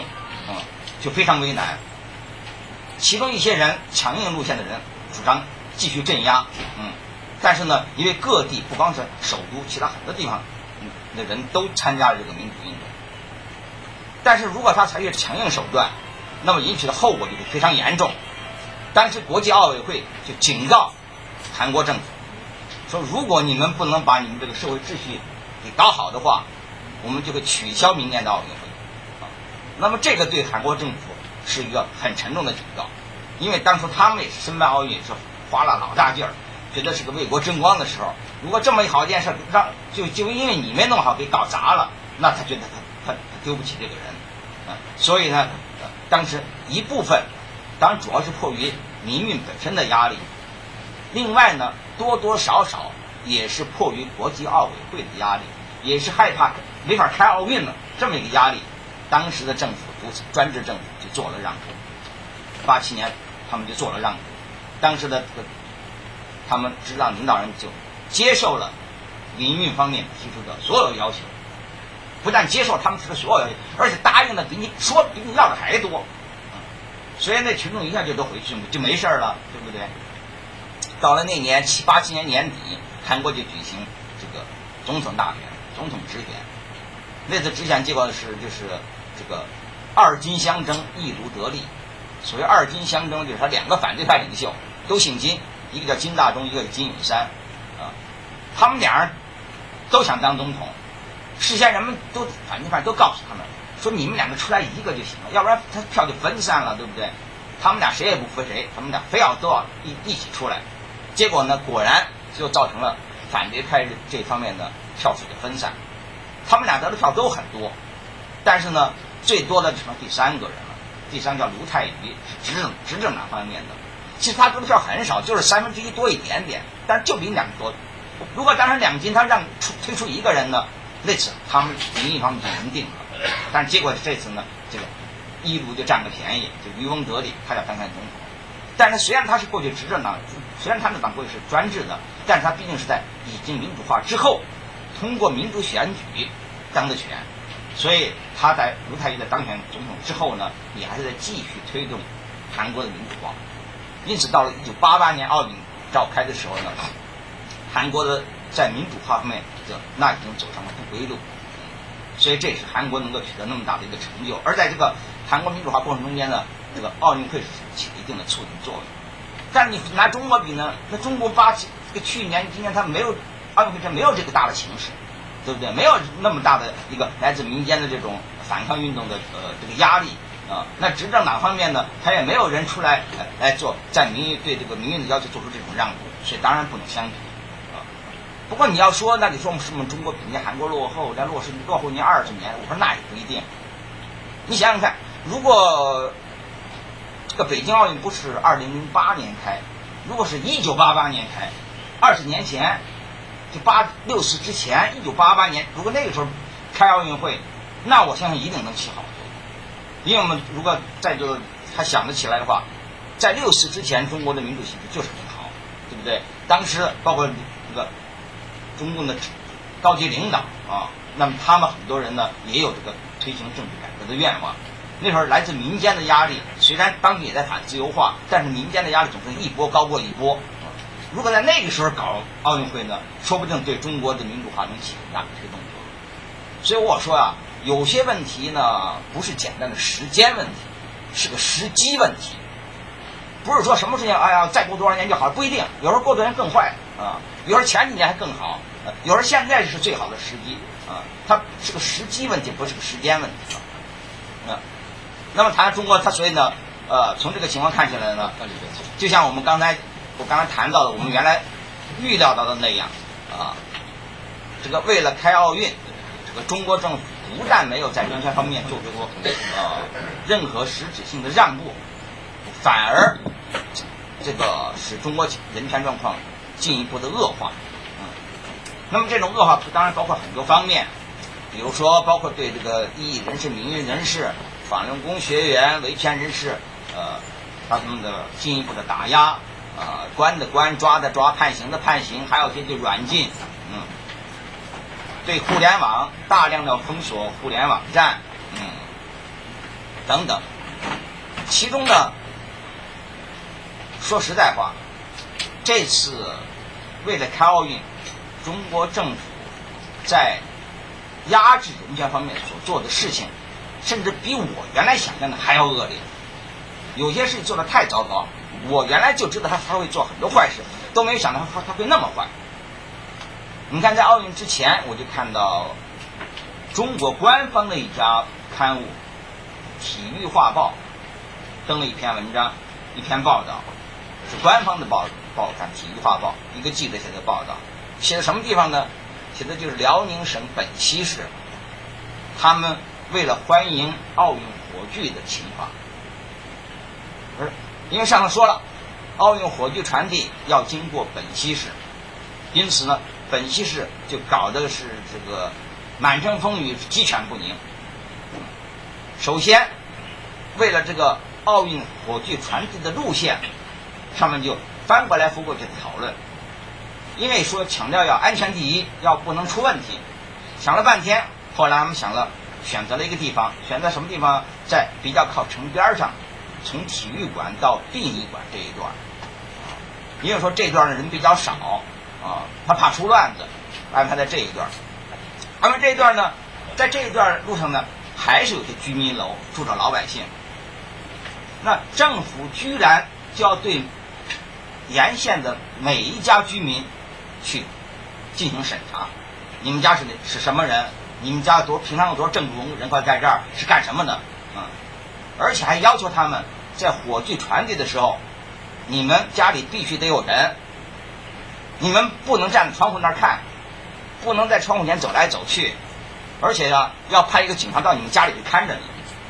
嗯，就非常为难。其中一些人强硬路线的人主张继续镇压，嗯，但是呢，因为各地不光是首都，其他很多地方，嗯，的人都参加了这个民主运动。但是如果他采取强硬手段，那么引起的后果就会非常严重。当时国际奥委会就警告韩国政府说，如果你们不能把你们这个社会秩序给搞好的话，我们就会取消明年的奥运会。啊，那么这个对韩国政府是一个很沉重的警告，因为当初他们也是申办奥运是花了老大劲儿，觉得是个为国争光的时候，如果这么好一件事让就就因为你没弄好给搞砸了，那他觉得他他他丢不起这个人。啊，所以呢，呃，当时一部分当然主要是迫于民运本身的压力，另外呢多多少少也是迫于国际奥委会的压力，也是害怕没法开奥运了这么一个压力，当时的政府专制政府就做了让步。八七年他们就做了让步，当时的这个他们执政领导人就接受了民运方面提出的所有要求，不但接受他们提出的所有要求，而且答应的比你说比你要的还多。所以那群众一下就都回去就没事了，对不对？到了那年七八七年年底，韩国就举行这个总统大选，总统直选。那次直选结果是就是这个二金相争，一卢得利。所谓二金相争，就是他两个反对派领袖都姓金，一个叫金大中，一个叫金泳三，啊，他们俩人都想当总统。事先人们都反对派都告诉他们说，你们两个出来一个就行了，要不然他票就分散了，对不对？他们俩谁也不服谁，他们俩非要都要一一起出来。结果呢，果然就造成了反对派这方面的票数的分散。他们俩得的票都很多，但是呢，最多的只剩第三个人了。第三个叫卢泰愚，是执政执政党方面的。其实他得的票很少，就是三分之一多一点点，但是就比两个多。如果当时两金他让出推出一个人呢，那次他们民意方面就赢定了。但是结果这次呢，这个一卢就占个便宜，就渔翁得利，他要当选总统。但是虽然他是过去执政党，虽然他的党过去是专制的，但是他毕竟是在已经民主化之后，通过民主选举当的权，所以他在卢泰愚的当选总统之后呢，也还是在继续推动韩国的民主化。因此，到了一九八八年奥运召开的时候呢，韩国的在民主化方面的那已经走上了不归路。所以这是韩国能够取得那么大的一个成就，而在这个韩国民主化过程中间呢，这个奥运会是起了一定的促进作用。但是你拿中国比呢，那中国八这个去年、今年它没有奥运会上没有这个大的形势，对不对？没有那么大的一个来自民间的这种反抗运动的呃这个压力啊。那执政党方面呢，他也没有人出来呃来做在民意对这个民运的要求做出这种让步，所以当然不能相比。不过你要说，那你说我们是不是中国比人家韩国落后，再落是落后年二十年？我说那也不一定。你想想看，如果这个北京奥运不是二零零八年开，如果是一九八八年开，二十年前，就八六十之前，一九八八年，如果那个时候开奥运会，那我相信一定能起好作用。因为我们如果在这个还想得起来的话，在六四之前，中国的民主形势就是很好，对不对？当时包括这个中共的高级领导啊，那么他们很多人呢也有这个推行政治改革的愿望。那时候来自民间的压力，虽然当局也在谈自由化，但是民间的压力总是一波高过一波。如果在那个时候搞奥运会呢，说不定对中国的民主化能起很大的推动作用。所以我说啊，有些问题呢不是简单的时间问题，是个时机问题。不是说什么事情哎呀再过多少年就好，不一定，有时候过多年更坏啊，有时候前几年还更好，有时候现在是最好的时机啊，它是个时机问题，不是个时间问题啊。那么谈中国，它所以呢，呃，从这个情况看起来呢，就像我们刚才我刚才谈到的，我们原来预料到的那样啊，这个为了开奥运，这个中国政府不但没有在人权方面做出呃任何实质性的让步，反而这个使中国人权状况进一步的恶化。嗯，那么这种恶化当然包括很多方面，比如说包括对这个异议人士、民运人士、法轮功学员、维权人士，呃，他们的进一步的打压，呃，关的关，抓的抓，判刑的判刑，还有些就软禁。嗯，对互联网大量的封锁互联网站，嗯， 等等。其中呢，说实在话，这次为了开奥运，中国政府在压制人权方面所做的事情，甚至比我原来想象的还要恶劣。有些事情做得太糟糕，我原来就知道他他会做很多坏事，都没有想到他他会那么坏。你看，在奥运之前，我就看到中国官方的一家刊物《体育画报》登了一篇文章，一篇报道，是官方的报报刊《体育画报》一个记者写的报道，写的什么地方呢？写的就是辽宁省本溪市，他们为了欢迎奥运火炬的情况。不是，因为上头说了，奥运火炬传递要经过本溪市，因此呢，本溪市就搞的是这个满城风雨，鸡犬不宁。首先，为了这个奥运火炬传递的路线，他们就翻过来覆过去讨论，因为说强调要安全第一，要不能出问题。想了半天，后来他们想了，选择了一个地方，选择什么地方？在比较靠城边上，从体育馆到殡仪馆这一段，因为说这段的人比较少啊，他怕出乱子，安排在这一段。安排这一段呢，在这一段路上呢，还是有些居民楼住着老百姓。那政府居然就要对沿线的每一家居民去进行审查，你们家是是什么人？你们家多平常有多少正宗人口在这儿是干什么的？嗯，而且还要求他们在火炬传递的时候，你们家里必须得有人，你们不能站在窗户那儿看，不能在窗户前走来走去，而且呢，要派一个警察到你们家里去看着你。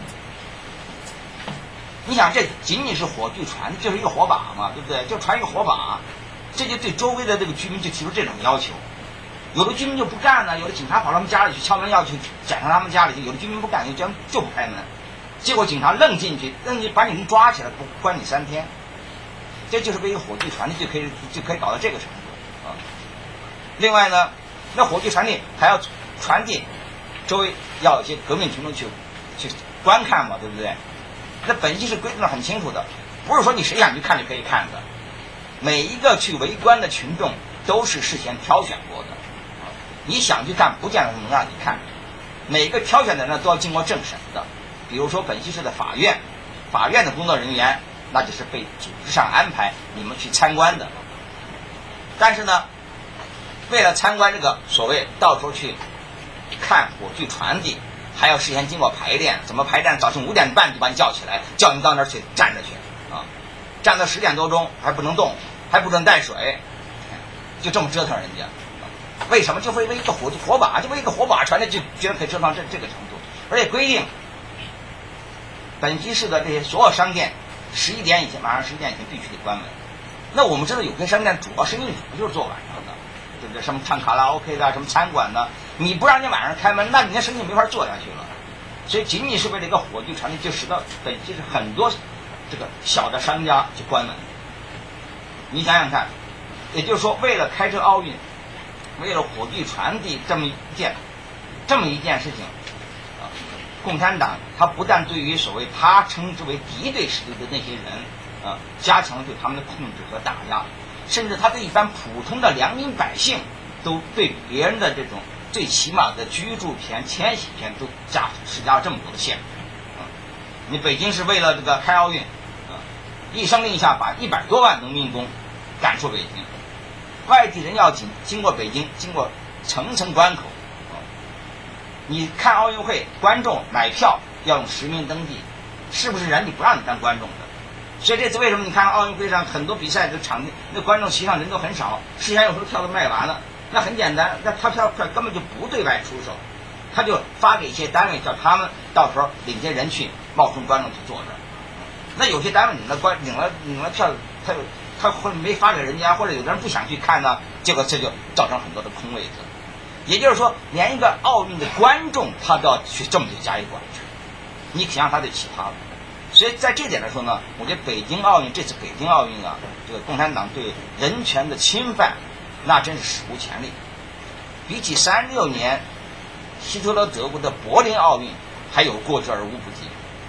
你想，这仅仅是火炬传，就是一个火把嘛，对不对？就传一个火把，这就对周围的这个居民就提出这种要求。有的居民就不干呢，有的警察跑到他们家里去敲门要去检查他们家里去，有的居民不干，有的居民就不开门。结果警察愣进去，愣进把你们抓起来，不关你三天。这就是为一个火炬传递就可以就可以搞到这个程度啊。另外呢，那火炬传递还要传递，周围要有些革命群众去去观看嘛，对不对？那本溪是规定的很清楚的，不是说你谁想去看就可以看的，每一个去围观的群众都是事先挑选过的，你想去看不见得能让你看，每个挑选的人都要经过政审的。比如说本溪市的法院，法院的工作人员那就是被组织上安排你们去参观的。但是呢，为了参观这个所谓到时候去看火炬传递，还要事先经过排练，怎么排练？早晨五点半就把你叫起来，叫你到那儿去站着去啊，站到十点多钟还不能动，还不准带水，就这么折腾人家。为什么？就为为一个火火把，就为一个火把传的，就觉得可以折腾这这个程度。而且规定，本溪市的这些所有商店，十一点以前，晚上十一点以前必须得关门。那我们知道有些商店主要生意主要就是做晚上的，对不对？什么唱卡拉 OK 的，什么餐馆的，你不让你晚上开门，那你那生意没法做下去了。所以仅仅是为了一个火炬传递，就使得本溪市很多这个小的商家就关门。你想想看，也就是说，为了开这个奥运，为了火炬传递这么一件这么一件事情，啊，共产党他不但对于所谓他称之为敌对势力的那些人，啊，加强了对他们的控制和打压，甚至他对一般普通的良民百姓，都对别人的这种最起码的居住权、迁徙权都加施加了这么多的限制。啊，你北京市为了这个开奥运，啊，一声令下把一百多万农民工赶出北京。外地人要经经过北京，经过层层关口，啊，你看奥运会，观众买票要用实名登记，是不是人家不让你当观众的？所以这次为什么你看奥运会上很多比赛的场地，那观众席上人都很少，事先有时候票都卖完了。那很简单，那他票票根本就不对外出售，他就发给一些单位，叫他们到时候领些人去冒充观众去坐这儿。那有些单位领了观领了领了票，他他或者没发给人家，或者有的人不想去看呢，结果这就造成很多的空位子。也就是说，连一个奥运的观众他都要去这么去加以管制，你想想他对其他的。所以在这点来说呢，我觉得北京奥运这次北京奥运啊，这个共产党对人权的侵犯，那真是史无前例。比起三六年希特勒德国的柏林奥运还有过之而无不及。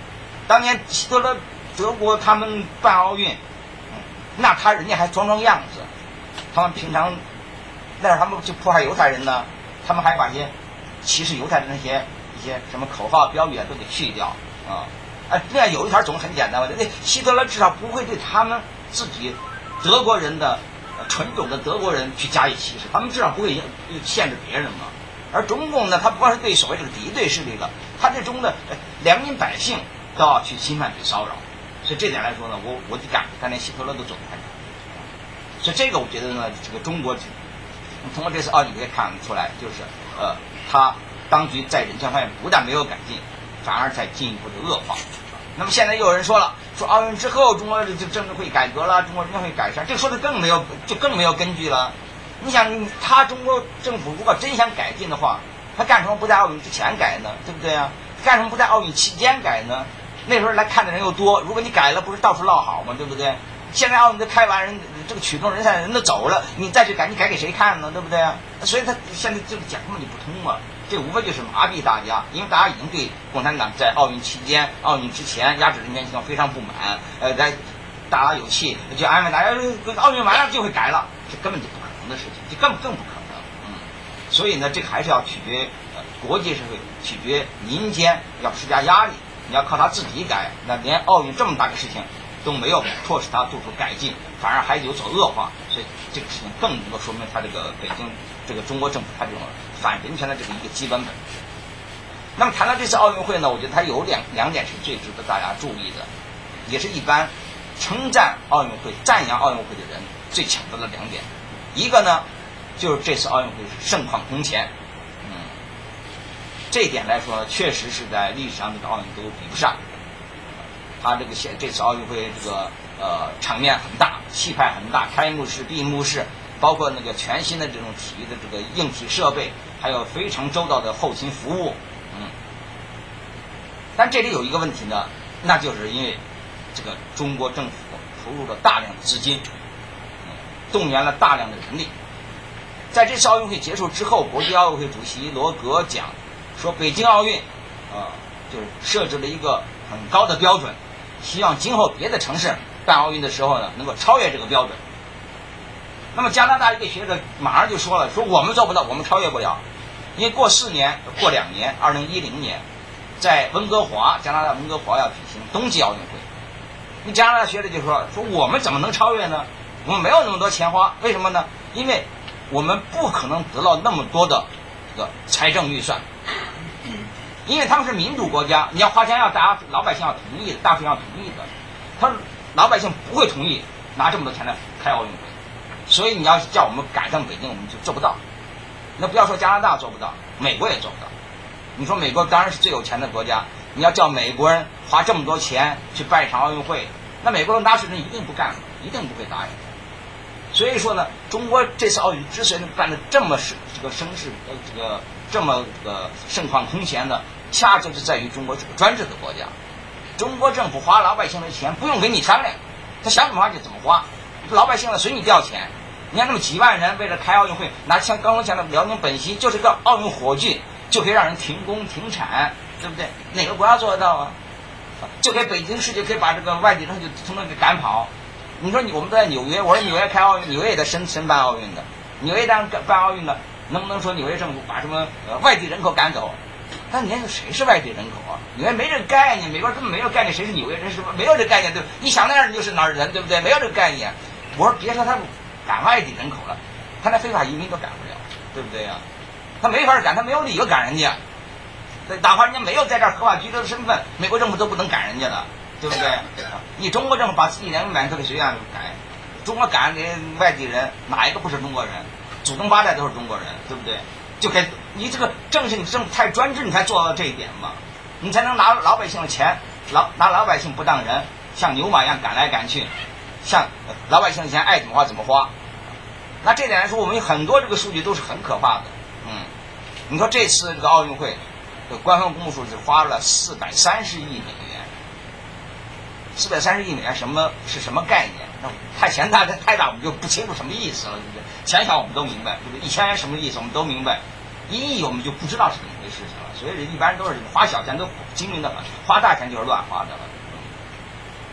当年希特勒德国他们办奥运，那他人家还装装样子，他们平常那时候他们去迫害犹太人呢，他们还把一些歧视犹太人那些一些什么口号标语啊都给去掉啊。哎，那样有一条总很简单嘛，那希特勒至少不会对他们自己德国人的、呃、纯种的德国人去加以歧视，他们至少不会限制别人嘛。而中共呢，他不光是对所谓这个敌对势力了，他对中的、呃、良民百姓都要去侵犯、去骚扰。所以这点来说呢，我我就感他连希特勒都走不开。所以这个我觉得呢，这个中国通过这次奥运会看出来，就是呃，他当局在人权方面不但没有改进，反而在进一步的恶化。那么现在又有人说了，说奥运之后中国这政治会改革了，中国人权会改善，这个说的更没有，就更没有根据了。你想，他中国政府如果真想改进的话，他干什么不在奥运之前改呢？对不对啊？干什么不在奥运期间改呢？那时候来看的人又多，如果你改了，不是到处落好吗？对不对？现在奥运都开完，人这个曲终人散，人都走了，你再去改，你改给谁看呢？对不对啊？所以他现在这个讲根本就不通嘛。这无非就是麻痹大家，因为大家已经对共产党在奥运期间、奥运之前压制人权情况非常不满，呃，来打打有气，就安慰大家，奥运完了就会改了，这根本就不可能的事情，这更更不可能。嗯，所以呢，这个还是要取决呃国际社会，取决民间要施加压力，你要靠他自己改，那连奥运这么大个事情都没有迫使他做出改进，反而还有所恶化，所以这个事情更能够说明他这个北京这个中国政府他这种反人权的这个一个基本本。那么谈到这次奥运会呢，我觉得它有两两点是最值得大家注意的，也是一般称赞奥运会、赞扬奥运会的人最强调的两点。一个呢，就是这次奥运会是盛况空前，嗯，这一点来说呢，确实是在历史上这个奥运都比不上。他这个现这次奥运会这个呃场面很大，气派很大，开幕式、闭幕式，包括那个全新的这种体育的这个硬体设备，还有非常周到的后勤服务，嗯。但这里有一个问题呢，那就是因为这个中国政府投入了大量的资金，嗯，动员了大量的人力。在这次奥运会结束之后，国际奥运会主席罗格讲说，北京奥运啊、呃，就是设置了一个很高的标准。希望今后别的城市办奥运的时候呢，能够超越这个标准。那么加拿大一个学者马上就说了，说我们做不到，我们超越不了，因为过四年、过两年，二零一零年，在温哥华，加拿大温哥华要举行冬季奥运会。那加拿大学者就说，说我们怎么能超越呢？我们没有那么多钱花，为什么呢？因为我们不可能得到那么多的这个财政预算。因为他们是民主国家，你要花钱要大家老百姓要同意的，大众要同意的，他说老百姓不会同意拿这么多钱来开奥运会，所以你要叫我们赶上北京，我们就做不到。那不要说加拿大做不到，美国也做不到。你说美国当然是最有钱的国家，你要叫美国人花这么多钱去办一场奥运会，那美国人纳税人一定不干，一定不会答应。所以说呢，中国这次奥运之所以能办得这么是这个声势呃这个这么这个盛况空前的，恰就是在于中国是个专制的国家。中国政府花老百姓的钱不用跟你商量，他想怎么花就怎么花，老百姓呢随你调钱。你看那么几万人为了开奥运会，拿像刚刚讲的辽宁本溪就是个奥运火炬，就可以让人停工停产，对不对？哪个国家做得到啊？就给北京市就可以把这个外地人就从那给赶跑。你说你我们都在纽约，我说纽约开奥运，纽约也在申申办奥运的，纽约当办奥运的，能不能说纽约政府把什么呃外地人口赶走？但你看谁是外地人口啊？纽约没这个概念，美国根本没有概念谁是纽约人，是没有这个概念，对吧？一想那样你就是哪儿人，对不对？没有这个概念。我说别说他赶外地人口了，他连非法移民都赶不了，对不对呀、啊？他没法赶，他没有理由赶人家。哪怕人家没有在这儿合法居住的身份，美国政府都不能赶人家的。对不对？你中国政府把自己人满可以随便改，中国赶给外地人，哪一个不是中国人？祖宗八代都是中国人，对不对？就给你这个正是你政府太专制，你才做到这一点嘛，你才能拿老百姓的钱，老拿老百姓不当人，像牛马一样赶来赶去，像老百姓的钱爱怎么花怎么花。那这点来说，我们有很多这个数据都是很可怕的。嗯，你说这次这个奥运会，这个官方公布数字花了四百三十亿美元。四百三十亿美元什么是什么概念？那太钱大太大，我们就不清楚什么意思了，对不对？钱小我们都明白，对不对？一千元什么意思我们都明白，一亿我们就不知道是怎么回事情了。所以一般人都是花小钱都精明的很，花大钱就是乱花的了。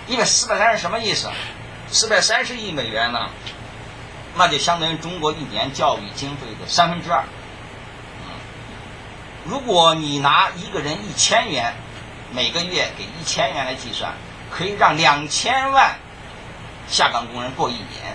因为四百三十什么意思？四百三十亿美元呢，那就相当于中国一年教育经费的三分之二。嗯，如果你拿一个人一千元，每个月给一千元来计算，可以让两千万下岗工人过一年。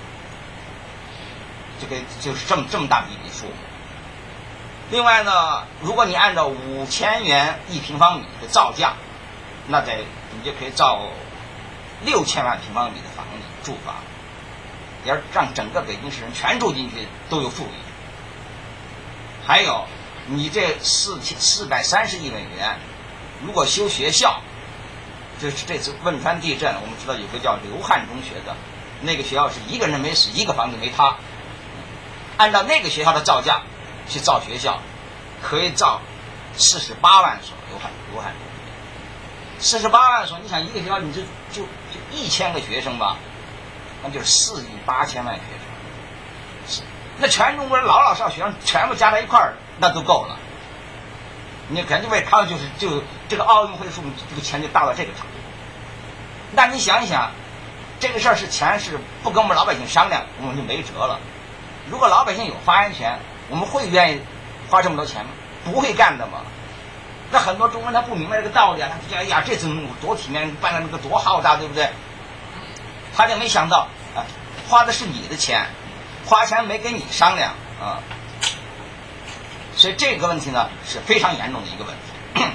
这个就是这么这么大的一笔数。另外呢，如果你按照五千元一平方米的造价，那得你就可以造六千万平方米的房子住房，要让整个北京市人全住进去都有富裕。还有你这四千四百三十亿美元，如果修学校，就是这次汶川地震，我们知道有个叫刘汉中学的，那个学校是一个人没死，一个房子没塌。按照那个学校的造价去造学校，可以造四十八万所刘汉刘汉中学。四十八万所，你想一个学校你就就就一千个学生吧，那就是四亿八千万学生。那全中国人老老少学生全部加在一块儿，那都够了。你肯定为他们就是就这个奥运会数目，这个钱就大到这个程度。那你想一想，这个事儿是钱是不跟我们老百姓商量，我们就没辙了。如果老百姓有发言权，我们会愿意花这么多钱吗？不会干的嘛。那很多中国人他不明白这个道理啊，他就觉得哎呀，这次多体面，办了那个多浩大，对不对？他就没想到啊，花的是你的钱，花钱没跟你商量啊。所以这个问题呢是非常严重的一个问题。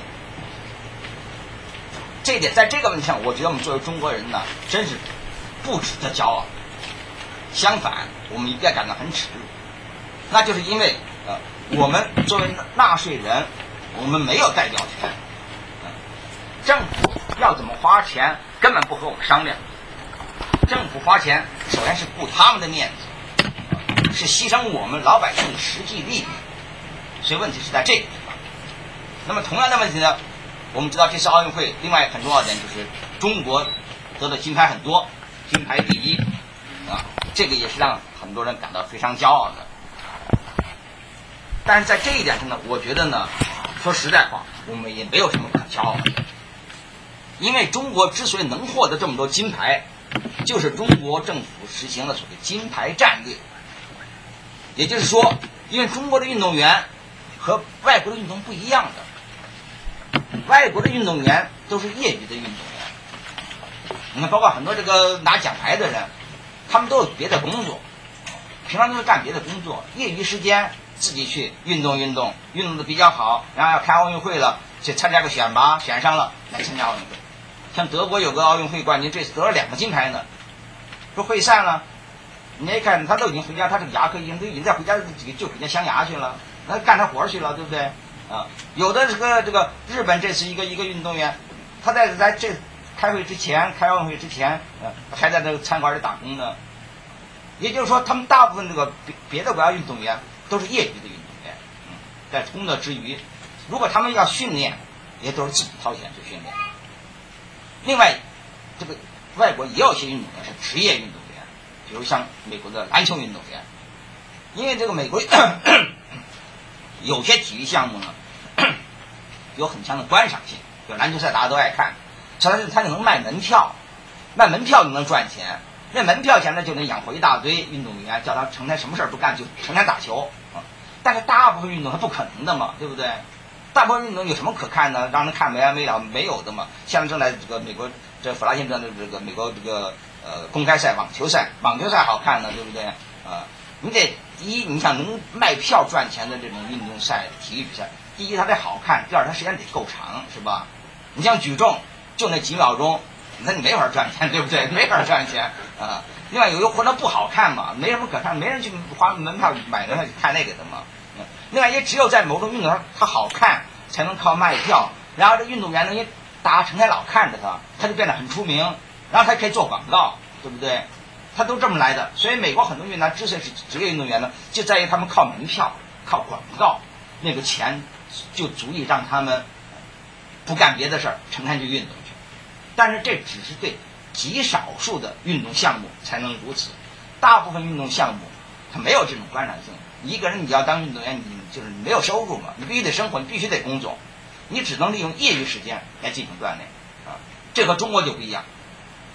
这一点在这个问题上，我觉得我们作为中国人呢，真是不值得骄傲。相反，我们应该感到很耻辱，那就是因为呃，我们作为纳税人，我们没有代表权，呃，政府要怎么花钱根本不和我们商量。政府花钱首先是顾他们的面子，呃、是牺牲我们老百姓的实际利益，所以问题是在这个地方。那么同样的问题呢，我们知道这次奥运会另外很重要的点就是中国得的金牌很多，金牌第一啊。这个也是让很多人感到非常骄傲的，但是在这一点上呢，我觉得呢，说实在话，我们也没有什么可骄傲的，因为中国之所以能获得这么多金牌，就是中国政府实行了所谓金牌战略，也就是说，因为中国的运动员和外国的运动不一样的，外国的运动员都是业余的运动员，你看，包括很多这个拿奖牌的人。他们都有别的工作，平常都是干别的工作，业余时间自己去运动运动，运动的比较好，然后要开奥运会了，去参加个选拔，选上了来参加奥运会。像德国有个奥运会冠军，这次得了两个金牌呢。说会赛了，你一看他都已经回家，他这个牙科医生都已经在回家就回家镶牙去了，那干他活去了，对不对？啊，有的这个这个日本这次一个一个运动员，他在在这。开会之前，开奥运会之前，呃，还在这个餐馆里打工呢。也就是说，他们大部分这个别别的国家运动员都是业余的运动员，嗯，在工作之余，如果他们要训练，也都是自己掏钱去训练。另外，这个外国也有些运动员是职业运动员，比如像美国的篮球运动员，因为这个美国有些体育项目呢有很强的观赏性，比如篮球赛大家都爱看。他他就能卖门票，卖门票就能赚钱，那门票钱呢就能养活一大堆运动员，叫他成天什么事儿不干就成天打球啊。但是大部分运动是不可能的嘛，对不对？大部分运动有什么可看的？让人看没完没了，没有的嘛。像正在这个美国这弗拉辛顿的这个美国这个呃公开赛网球赛，网球赛好看呢，对不对？啊、呃，你得第一，你想能卖票赚钱的这种运动赛、体育比赛，第一它得好看，第二它时间得够长，是吧？你像举重。就那几秒钟，那你没法赚钱，对不对？没法赚钱啊。另外有些活动不好看嘛，没什么可看，没人去花门票买门票去看那个的嘛。嗯、另外也只有在某种运动上它好看，才能靠卖票。然后这运动员呢，因为大家成天老看着他，他就变得很出名，然后他可以做广告，对不对？他都这么来的。所以美国很多运动员之所以是职业运动员呢，就在于他们靠门票、靠广告，那个钱就足以让他们不干别的事儿，成天去运动去。但是这只是对极少数的运动项目才能如此，大部分运动项目它没有这种观赏性。一个人你要当运动员，你就是没有收入嘛，你必须得生活，你必须得工作，你只能利用业余时间来进行锻炼啊。这和中国就不一样，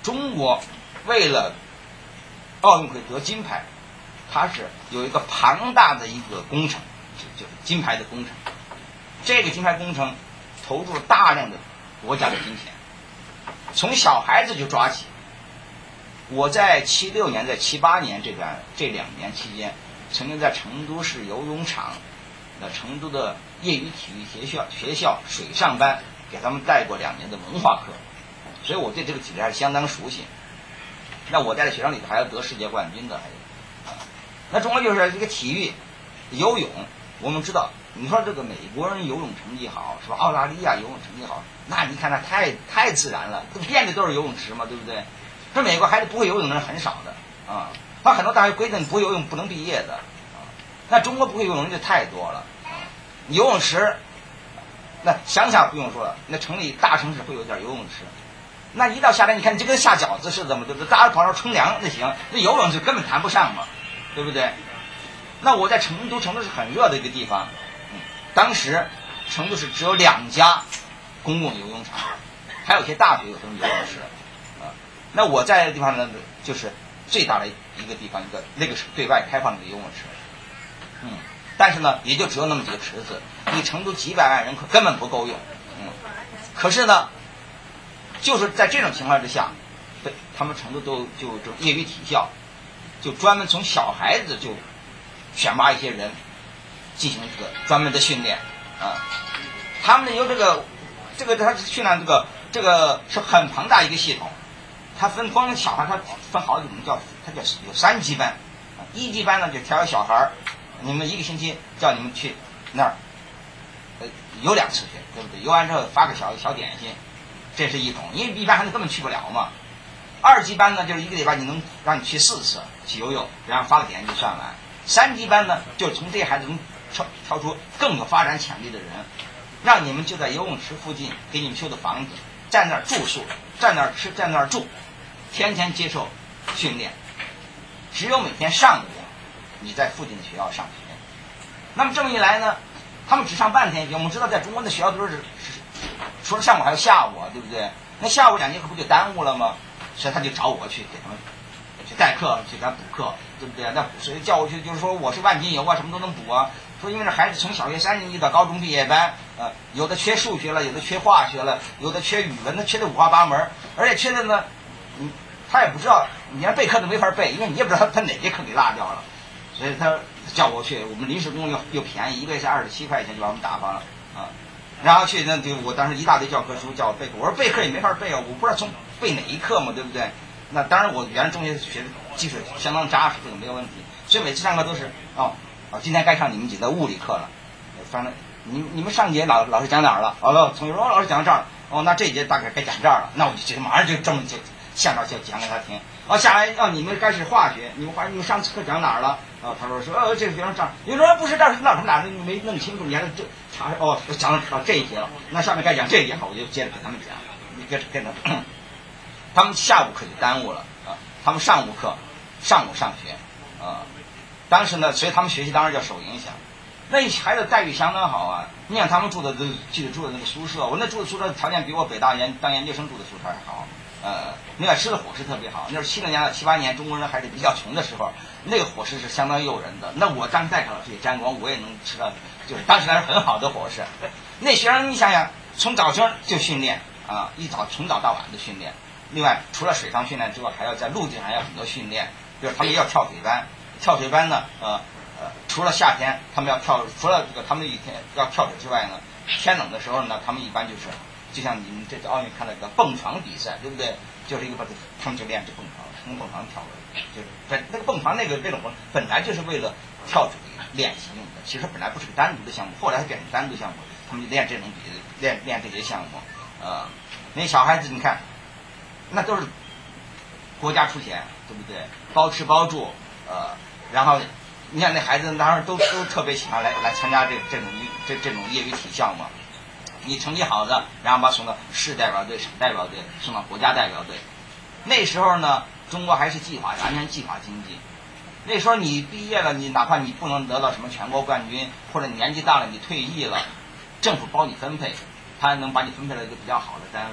中国为了奥运会得金牌，它是有一个庞大的一个工程，就是金牌的工程。这个金牌工程投入了大量的国家的金钱，从小孩子就抓起。我在七六年、在七八年这段这两年期间，曾经在成都市游泳场的成都的业余体育学校学校水上班给他们带过两年的文化课，所以我对这个体育还是相当熟悉。那我在学生里头还要得世界冠军的，还有啊，那中国就是这个体育，游泳，我们知道，你说这个美国人游泳成绩好，是吧？澳大利亚游泳成绩好，那你看那太太自然了，遍地都是游泳池嘛，对不对？这美国孩子不会游泳的人很少的啊，他很多大学规定不会游泳不能毕业的啊，那中国不会游泳人就太多了啊。游泳池，那乡下不用说了，那城里大城市会有点游泳池。那一到夏天，你看你就跟下饺子似的嘛，对不对？大家跑那冲凉那行，那游泳就根本谈不上嘛，对不对？那我在成都，成都是很热的一个地方，嗯，当时成都市只有两家公共游泳场，还有一些大学有这种游泳池，啊，那我在的地方呢，就是最大的一个地方，一个那个是对外开放的游泳池，嗯，但是呢，也就只有那么几个池子，你成都几百万人口根本不够用，嗯，可是呢。就是在这种情况之下，对他们成都都就就业余体校，就专门从小孩子就选拔一些人进行这个专门的训练啊。他们有这个这个他训练这个这个是很庞大一个系统，他分光小孩他分好几种，叫他叫有三级班啊。一级班呢就挑小孩，你们一个星期叫你们去那儿，呃游两次去，对不对？游完之后发个小小点心。这是一种，因为一般孩子根本去不了嘛。二级班呢，就是一个礼拜你能让你去四次去游泳，然后发个点就算完。三级班呢，就从这些孩子中挑挑出更有发展潜力的人，让你们就在游泳池附近给你们修的房子，在那儿住宿，在那儿吃，在那儿住，天天接受训练。只有每天上午你在附近的学校上学。那么这么一来呢，他们只上半天学。我们知道，在中国的学校都是。除了上午还有下午啊，对不对？那下午两节课不就耽误了吗？所以他就找我去给他们去代课，去给他补课，对不对？那所以叫我去，就是说我是万金油啊，什么都能补啊。说因为这孩子从小学三年级到高中毕业班，呃，有的缺数学了，有的缺化学了，有的缺语文，他缺的五花八门，而且缺的呢，嗯，他也不知道，你连备课都没法备，因为你也不知道他哪节课给落掉了，所以他叫我去。我们临时工又又便宜，一个月是二十七块钱就把我们打发了啊。然后去那就我当时一大堆教科书叫我备课，我说备课也没法备啊，我不知道从备哪一课嘛，对不对？那当然我原来中学学的基础相当扎实，这个没有问题，所以每次上课都是哦哦，今天该上你们几个物理课了，反正你你们上节老老师讲哪儿了？哦了，同学说老师讲到这儿，哦那这一节大概该讲这儿了，那我就就马上就这么就向着就讲给他听。哦下来哦你们该是化学，你们化学你们上次课讲哪儿了？哦他说说呃这个学生上，有人说不是这儿是那儿，他们俩没弄清楚，你还这查哦讲到这一节了，那下面该讲这一节好，我就接着给他们讲，你跟跟着，他们下午课就耽误了啊，他们上午课上午上学啊，当时呢，所以他们学习当然要受影响。那孩子待遇相当好啊！你看他们住的，记得住的那个宿舍，我那住的宿舍条件比我北大研当研究生住的宿舍还好。呃，另外吃的伙食特别好。那是七零年到七八年中国人还是比较穷的时候，那个伙食是相当诱人的。那我当代课老师也沾光，我也能吃到，就是当时还是很好的伙食。那学生你想想，从早晨就训练啊，一早从早到晚的训练。另外，除了水上训练之外，还要在陆地上要很多训练，比如他们也要跳水班。跳水班呢，呃。呃，除了夏天，他们要跳，除了这个他们一天要跳水之外呢，天冷的时候呢，他们一般就是，就像你们这次奥运看到的蹦床比赛，对不对？就是一个把他们就练这蹦床，从蹦床跳的，就是本那个蹦床那个这种本来就是为了跳水练习用的，其实本来不是个单独的项目，后来变成单独项目，他们就练这种比练练这些项目，呃，那小孩子你看，那都是国家出钱，对不对？包吃包住，呃，然后。你看那孩子当然都都特别喜欢来来参加这这种这这种业余体项目，你成绩好的，然后把送到市代表队、省代表队，送到国家代表队。那时候呢，中国还是计划完全计划经济。那时候你毕业了，你哪怕你不能得到什么全国冠军，或者年纪大了你退役了，政府包你分配，他能把你分配到一个比较好的单位。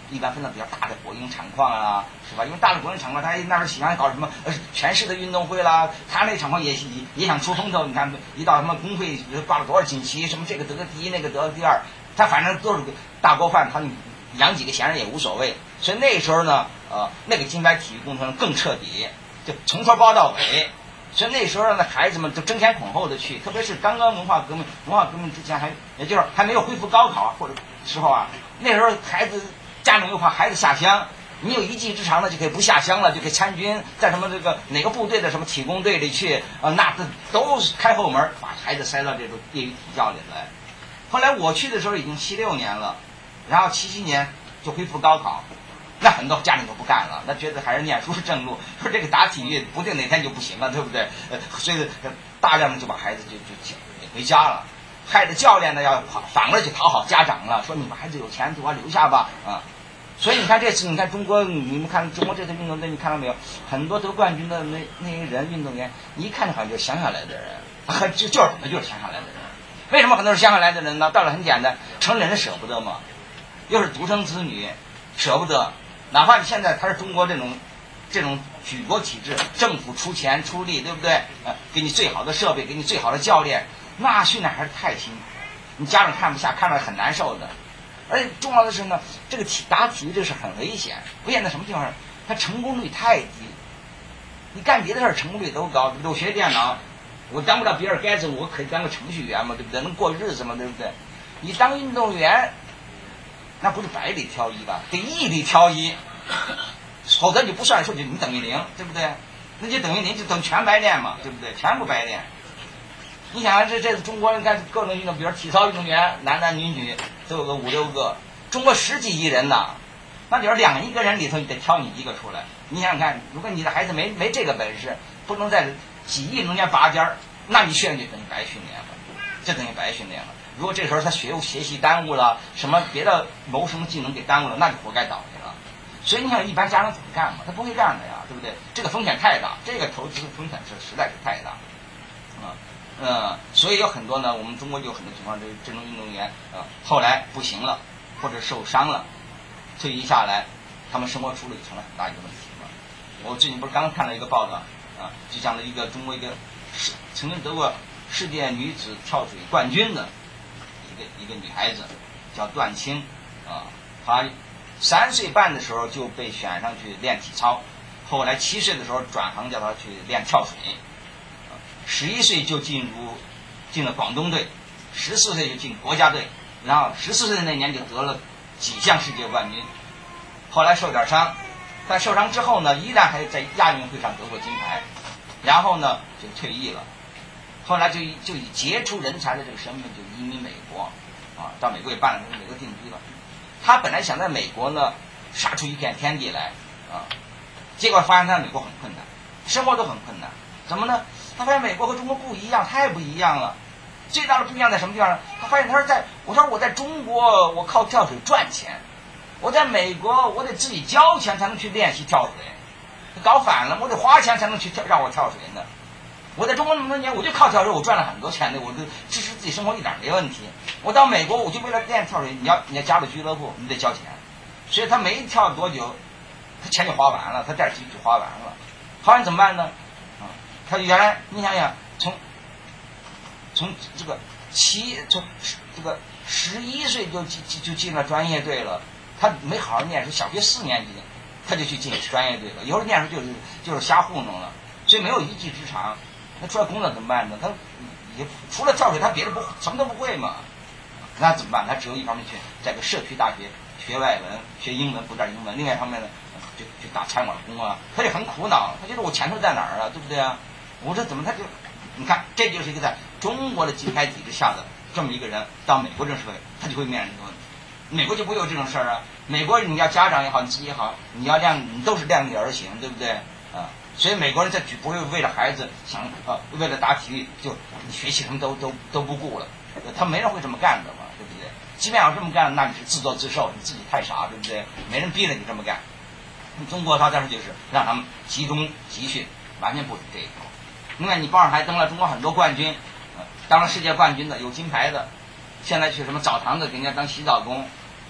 一般分到比较大的国营厂矿啊，是吧？因为大的国营厂矿，他那时候喜欢搞什么呃全市的运动会啦，他那厂矿也也也想出风头。你看一到什么工会挂了多少锦旗，什么这个得个第一，那个得个第二，他反正都是大锅饭，他养几个闲人也无所谓。所以那个时候呢，呃，那个金牌体育工程更彻底，就从头包到尾。所以那时候呢，孩子们都争先恐后的去，特别是刚刚文化革命，文化革命之前还也就是还没有恢复高考或者时候啊，那时候孩子家长又怕孩子下乡，你有一技之长呢，就可以不下乡了，就可以参军，在什么这个哪个部队的什么体工队里去，呃，那都是开后门把孩子塞到这种业余体教里来。后来我去的时候已经七六年了，然后七七年就恢复高考。那很多家长都不干了，那觉得还是念书是正路，说这个打体育不定哪天就不行了，对不对？呃，所以大量的就把孩子就就回家了，害得教练呢要反过来去讨好家长了，说你们孩子有钱就把留下吧，啊、嗯。所以你看这次，你看中国，你们看中国这次运动队，你看到没有？很多得冠军的那那些人运动员，你一看就好像就是乡下来的人，很就就是可能就是乡下来的人。为什么很多是乡下来的人呢？道理很简单，城里人舍不得嘛，又是独生子女，舍不得。哪怕你现在他是中国这种这种举国体制，政府出钱出力，对不对？呃，给你最好的设备，给你最好的教练，那训练还是太辛苦，你家长看不下，看着很难受的。而且重要的是呢，这个体打体育这个是很危险，危险在什么地方？它成功率太低。你干别的事儿成功率都高，我学电脑，我当不了比尔盖茨，我可以当个程序员嘛，对不对？能过日子嘛，对不对？你当运动员。那不是百里挑一吧，得一里挑一，否则你不算数就你等于零，对不对？那就等于零，就等全白练嘛，对不对？全部白练。你想这这中国人干各种运动，比如体操运动员，男男女女都有个五六个，中国十几亿人呢，那就是两亿个人里头，你得挑你一个出来。你想想看，如果你的孩子没没这个本事，不能在几亿中间拔尖儿，那你训练就等于白训练了，这等于白训练了。如果这时候他学学习耽误了，什么别的谋生技能给耽误了，那就活该倒霉了。所以你想，一般家长怎么干嘛？他不会干的呀，对不对？这个风险太大，这个投资风险是实在是太大，啊，呃，所以有很多呢，我们中国有很多情况，这这种运动员啊，后来不行了，或者受伤了，退役下来，他们生活出路成了很大一个问题嘛。我最近不是刚看了一个报道啊，就讲了一个中国一个世曾经得过世界女子跳水冠军的。一个一个女孩子叫段青啊，她三岁半的时候就被选上去练体操，后来七岁的时候转行叫她去练跳水，十一岁就进入进了广东队，十四岁就进国家队，然后十四岁那年就得了几项世界冠军，后来受点伤，但受伤之后呢，依然还在亚运会上得过金牌，然后呢就退役了。后来就就以杰出人才的这个身份就移民美国，啊，到美国也办了美国定居了。他本来想在美国呢杀出一片天地来，啊，结果发现他在美国很困难，生活都很困难。怎么呢？他发现美国和中国不一样，太不一样了。最大的不一样在什么地方呢？他发现他说在，我说我在中国我靠跳水赚钱，我在美国我得自己交钱才能去练习跳水，搞反了，我得花钱才能去跳让我跳水呢。我在中国那么多年，我就靠跳水，我赚了很多钱的，我就支持自己生活一点没问题。我到美国，我就为了练跳水，你要你要加入俱乐部，你得交钱，所以他没跳多久，他钱就花完了，他带着就花完了。花完怎么办呢？啊，他原来你想想，从从这个七从这个十一岁就就就进了专业队了，他没好好念书，小学四年级他就去进专业队了，以后念书就是就是瞎糊弄了，所以没有一技之长。那出来工作怎么办呢？他也除了跳水，他别的不什么都不会嘛。那怎么办？他只有一方面去在个社区大学学外文、学英文，补点英文；另外一方面呢，就去打餐馆工啊。他就很苦恼，他觉得我前途在哪儿啊？对不对啊？我说怎么他就，你看，这就是一个在中国的金牌体制下的这么一个人，到美国这个社会，他就会面临这个问题。美国就不会有这种事儿啊。美国你要家长也好，你自己也好，你要量你都是量力而行，对不对啊？所以美国人在不会为了孩子想啊，为了打体育就你学习什么都都都不顾了，他没人会这么干的嘛，对不对？即便要这么干，那你是自作自受，你自己太傻，对不对？没人逼着你这么干。中国他当时就是让他们集中集训，完全不是这一套。另外，你包上还登了中国很多冠军，呃，当了世界冠军的，有金牌的，现在去什么澡堂子给人家当洗澡工，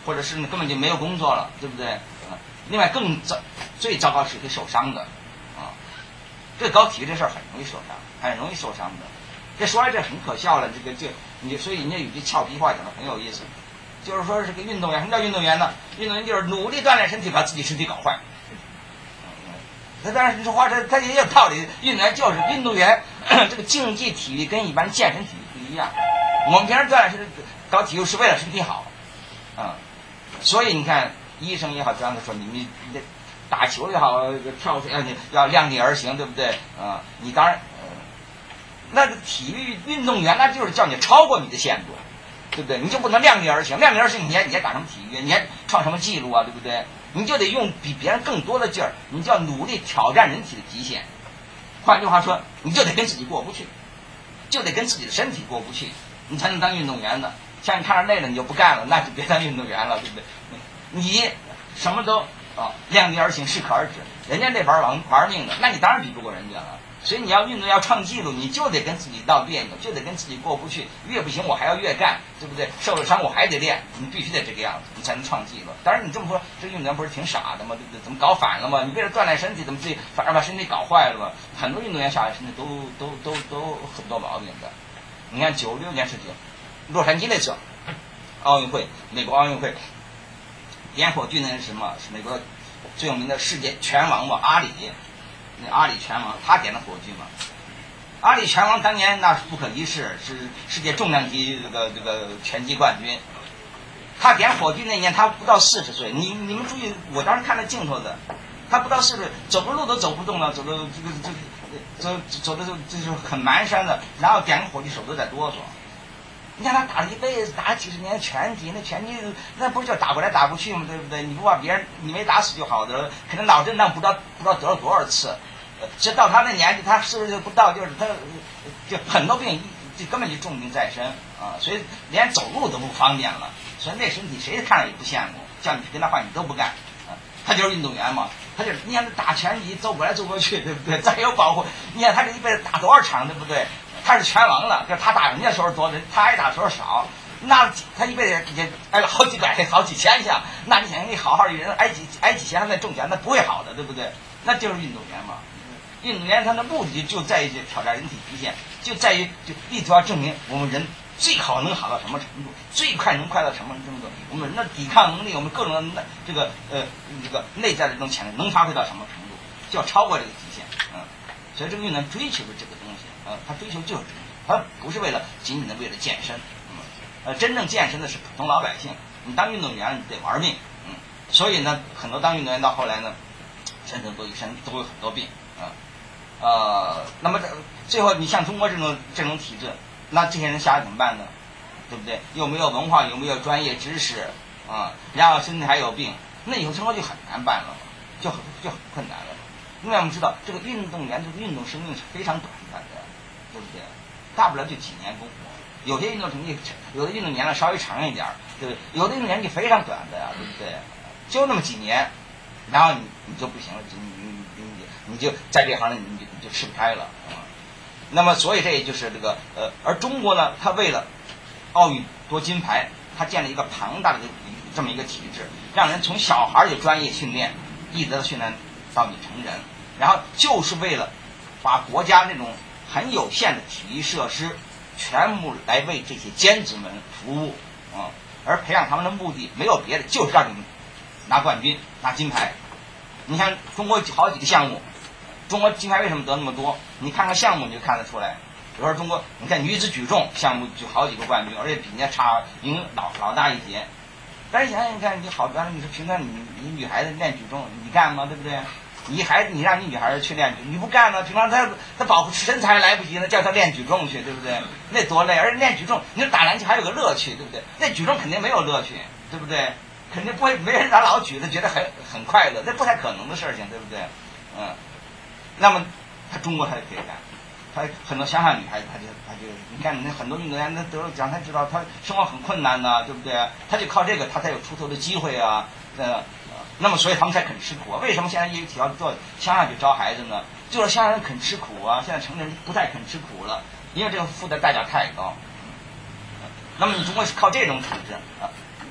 或者是根本就没有工作了，对不对？啊，另外更糟最糟糕是会受伤的，啊，这个搞体育这事儿很容易受伤，很容易受伤的。这说来这很可笑了，这个就你所以人家有句俏皮话讲的很有意思，就是说是个运动员，什么叫运动员呢？运动员就是努力锻炼身体，把自己身体搞坏。那当然，你说话这他也有道理。运动员就是运动员，这个竞技体育跟一般健身体育不一样。我们平时锻炼是搞体育是为了身体好，啊、嗯，所以你看医生也好，这样子说你们你打球也好，跳水要你要量力而行，对不对？啊、嗯，你当然，呃，那个体育运动员那就是叫你超过你的限度，对不对？你就不能量力而行，量力而行，你还你还打什么体育？你还创什么记录啊？对不对？你就得用比别人更多的劲儿，你就要努力挑战人体的极限。换句话说，你就得跟自己过不去，就得跟自己的身体过不去，你才能当运动员的。像你看着累了你就不干了，那就别当运动员了，对不对？你什么都啊量力而行，适可而止。人家那玩玩玩命的，那你当然比不过人家了。所以你要运动要创纪录，你就得跟自己闹别扭，就得跟自己过不去。越不行我还要越干，对不对？受了伤我还得练，你必须得这个样子，你才能创纪录。当然你这么说，这运动员不是挺傻的吗？对不对？怎么搞反了吗？你为了锻炼身体，怎么自己反而把身体搞坏了吗？很多运动员下来身体都都都都很多毛病的。你看九六年事情，洛杉矶那次奥运会，美国奥运会，点火炬那是什么？是美国最有名的世界拳王嘛，阿里。那阿里拳王他点的火炬嘛，阿里拳王当年那是不可一世，是世界重量级这个这个拳击冠军。他点火炬那年他不到四十岁，你你们注意，我当时看那镜头的，他不到四十岁，走个路都走不动了，走的这个这个走走的就就是很蹒跚的，然后点个火炬手都在哆嗦。你看他打了一辈子，打了几十年拳击，那拳击那不是叫打过来打过去吗？对不对？你不把别人你没打死就好的，可能脑震荡不知道不知道得了多少次。这到他那年纪，他是不是不到？就是他就很多病，就根本就重病在身啊，所以连走路都不方便了。所以那身体谁看着也不羡慕，叫你跟他换你都不干啊。他就是运动员嘛，他就是你看他打拳击走过来走过去，对不对？再有保护，你看他这一辈子打多少场，对不对？他是拳王了，就是他打人家时候多，他挨打时候少。那他一辈子也挨了好几百、好几千下，那你想你好好一人挨几挨几千再中奖，那不会好的，对不对？那就是运动员嘛。运动员他的目的就在于挑战人体极限，就在于就力图要证明我们人最好能好到什么程度，最快能快到什么程度，我们人的抵抗能力，我们各种的这个呃这个内在的这种潜能能发挥到什么程度，就要超过这个极限。嗯，所以这个运动员追求的这个东西，呃，他追求就是这个，他不是为了仅仅的为了健身。嗯，呃，真正健身的是普通老百姓。你当运动员你得玩命。嗯，所以呢，很多当运动员到后来呢，身体都一身都有很多病啊。呃，那么这最后你像中国这种这种体制，那这些人下来怎么办呢？对不对？又没有文化，有没有专业知识啊？然后身体还有病，那以后生活就很难办了，就很就很困难了。因为我们知道这个运动员这个运动生命是非常短暂的，对不对？大不了就几年功夫。有些运动成绩，有的运动年呢稍微长一点，对不对？有的运动年纪非常短的呀，对不对？就那么几年，然后你你就不行了，你你你你你就在这行里你就你就吃不开了啊。那么所以这也就是这个呃，而中国呢，它为了奥运夺金牌，它建立一个庞大的这么一个体制，让人从小孩有专业训练，一直训练到你成人，然后就是为了把国家那种很有限的体育设施全部来为这些尖子们服务啊、嗯，而培养他们的目的没有别的，就是让你们拿冠军拿金牌。你看中国好几个项目，中国金牌为什么得那么多？你看看项目你就看得出来。比如说中国，你看女子举重项目就好几个冠军，而且比人家差赢老老大一截。但是想想你看，你好，你说平常你你女孩子练举重，你干吗？对不对？你孩子你让你女孩子去练举，你不干了，平常她她保护身材来不及呢，叫她练举重去，对不对？那多累！而且练举重，你说打篮球还有个乐趣，对不对？那举重肯定没有乐趣，对不对？肯定不会没人打老举的觉得很很快乐，这不太可能的事情，对不对？嗯，那么他中国他就可以干，他很多乡下女孩子，他就他就你看那很多运动员，那得了奖，他知道他生活很困难呐、啊，对不对？他就靠这个，他才有出头的机会啊，呃，那么所以他们才肯吃苦啊。为什么现在业余体操做乡下去招孩子呢？就是乡下人肯吃苦啊，现在城里人不太肯吃苦了，因为这个付的代价太高。那么你中国是靠这种体制啊，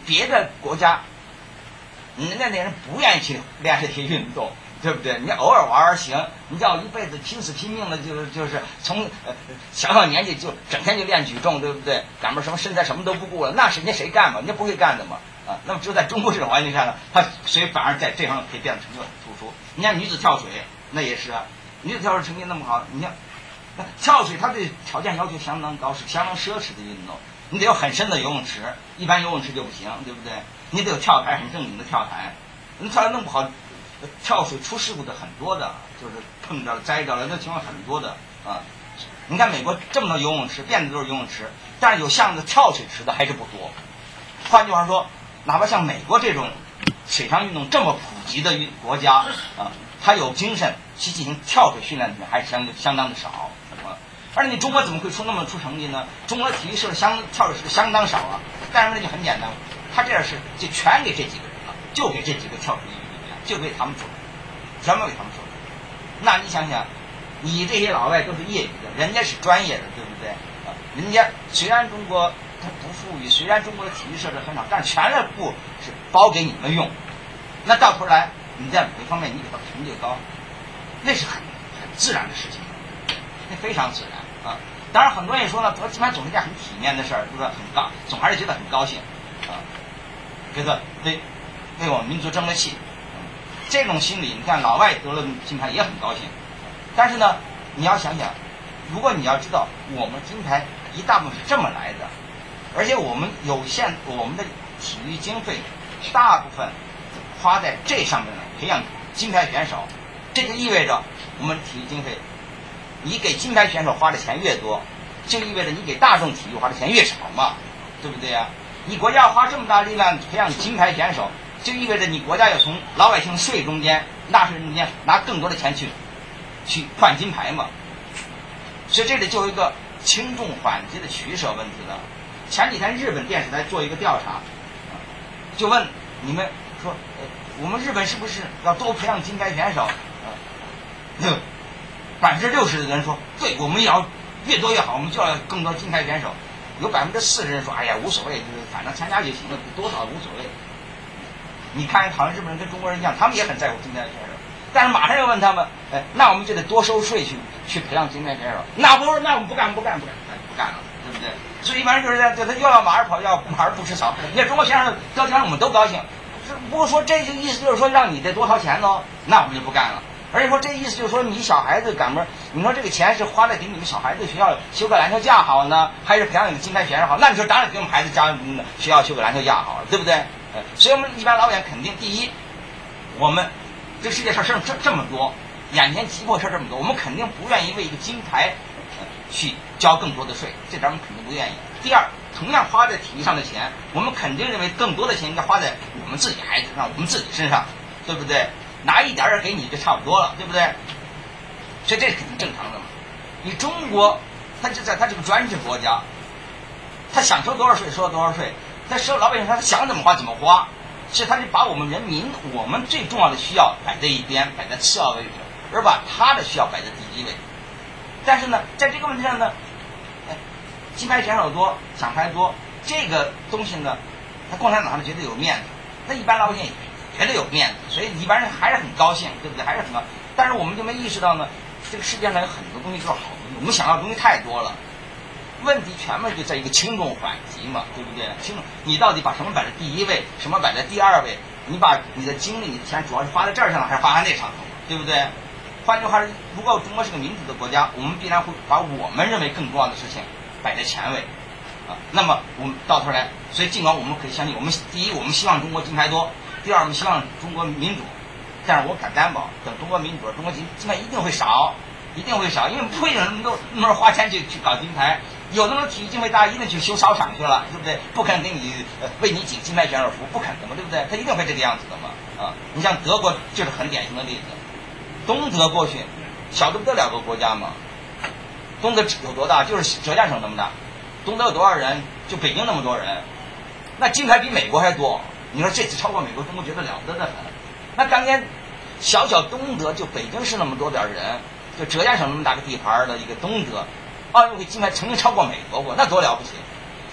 别的国家，人家那人不愿意去练这些运动，对不对？你偶尔玩玩行，你要一辈子拼死拼命的，就是就是从呃小小年纪就整天就练举重，对不对？赶么什么身材什么都不顾了，那是人家谁干嘛？人家不会干的嘛。啊，那么只有在中国这种环境下呢，他所以反而在这方面可以变得成就很突出。你看女子跳水，那也是啊，女子跳水成绩那么好，你看那跳水，它对条件要求相当高，是相当奢侈的运动。你得有很深的游泳池，一般游泳池就不行，对不对？你得有跳台，很正经的跳台。你跳得弄不好，跳水出事故的很多的，就是碰着了、栽着了，那情况很多的啊。你看美国这么多游泳池，遍地都是游泳池，但是有像的跳水池的还是不多。换句话说，哪怕像美国这种水上运动这么普及的国家啊，它有精神去进行跳水训练的人还是相相当的少啊。而且你中国怎么会出那么出成绩呢？中国体育设施相跳水是相当少啊。但是那就很简单，他这样是就全给这几个人了，就给这几个跳水运动员，就给他们做，全部给他们做。那你想想，你这些老外都是业余的，人家是专业的，对不对？啊，人家虽然中国它不富裕，虽然中国的体育设施很少，但是全部是包给你们用。那到头来，你在某一方面你比他成绩高，那是很很自然的事情，那非常自然啊。当然，很多人也说呢，得金牌总是一件很体面的事儿，对吧？很高，总还是觉得很高兴啊，觉得为为我们民族争了气。嗯，这种心理，你看老外得了金牌也很高兴，但是呢，你要想想，如果你要知道我们金牌一大部分是这么来的，而且我们有限，我们的体育经费大部分花在这上面了，培养金牌选手，这就意味着我们体育经费。你给金牌选手花的钱越多，就意味着你给大众体育花的钱越少嘛，对不对呀？你国家花这么大力量培养金牌选手，就意味着你国家要从老百姓税中间、纳税人中间拿更多的钱去去换金牌嘛。所以这里就有一个轻重缓急的取舍问题了。前几天日本电视台做一个调查，就问你们说，呃，我们日本是不是要多培养金牌选手？呃百分之六十的人说，对，我们也要越多越好，我们就要更多金牌选手。有百分之四十人说，哎呀，无所谓，就是反正参加就行了，多少无所谓。你看，好像日本人跟中国人一样，他们也很在乎金牌选手，但是马上又问他们，哎，那我们就得多收税去去培养金牌选手。那不是，那我们不干，不干，不干，不干了，对不对？所以一般人就是在对他又要马儿跑，要马儿不吃草。你看中国选手得奖，我们都高兴。不过说这就意思就是说让你得多掏钱喽，那我们就不干了。而且说这意思就是说，你小孩子赶门，你说这个钱是花在给你们小孩子学校修个篮球架好呢，还是培养你的金牌选手好？那你说当然给我们孩子家学校修个篮球架好了，对不对？呃，所以我们一般老百姓肯定，第一，我们这世界上事儿这这么多，眼前急迫事儿这么多，我们肯定不愿意为一个金牌、呃、去交更多的税，这点我们肯定不愿意。第二，同样花在体育上的钱，我们肯定认为更多的钱应该花在我们自己孩子上，我们自己身上，对不对？拿一点儿给你就差不多了，对不对？所以这是肯定正常的嘛。你中国，它就在它这个专制国家，他想收多少税收多少税，他收老百姓他想怎么花怎么花，所以他就把我们人民我们最重要的需要摆在一边，摆在次要位置，而把他的需要摆在第一位。但是呢，在这个问题上呢，哎，金牌选手多，奖牌多，这个东西呢，他共产党上觉得有面子，那一般老百姓也觉得有面子，所以一般人还是很高兴，对不对？还是很高。但是我们就没意识到呢，这个世界上有很多东西都是好东西，我们想要的东西太多了。问题全部就在一个轻重缓急嘛，对不对？轻重，你到底把什么摆在第一位，什么摆在第二位？你把你的精力、你的钱主要是花在这儿上了，还是花在那上头，对不对？换句话说，如果中国是个民主的国家，我们必然会把我们认为更重要的事情摆在前位。啊，那么我们到头来，所以尽管我们可以相信，我们第一，我们希望中国金牌多。第二，我们希望中国民主，但是我敢担保，等中国民主，中国金金牌一定会少，一定会少，因为不会有人都那么花钱去去搞金牌，有那种体育经费大，一定去修操场去了，对不对？不肯给你呃为你请金牌选手服，不肯的嘛，对不对？他一定会这个样子的嘛，啊！你像德国就是很典型的例子，东德过去小的不得了个国家嘛，东德有多大？就是浙江省那么大，东德有多少人？就北京那么多人，那金牌比美国还多。你说这次超过美国，中国觉得了不得的很。那当年小小东德就北京市那么多点人，就浙江省那么大个地盘的一个东德，奥运会金牌曾经超过美国过，那多了不起！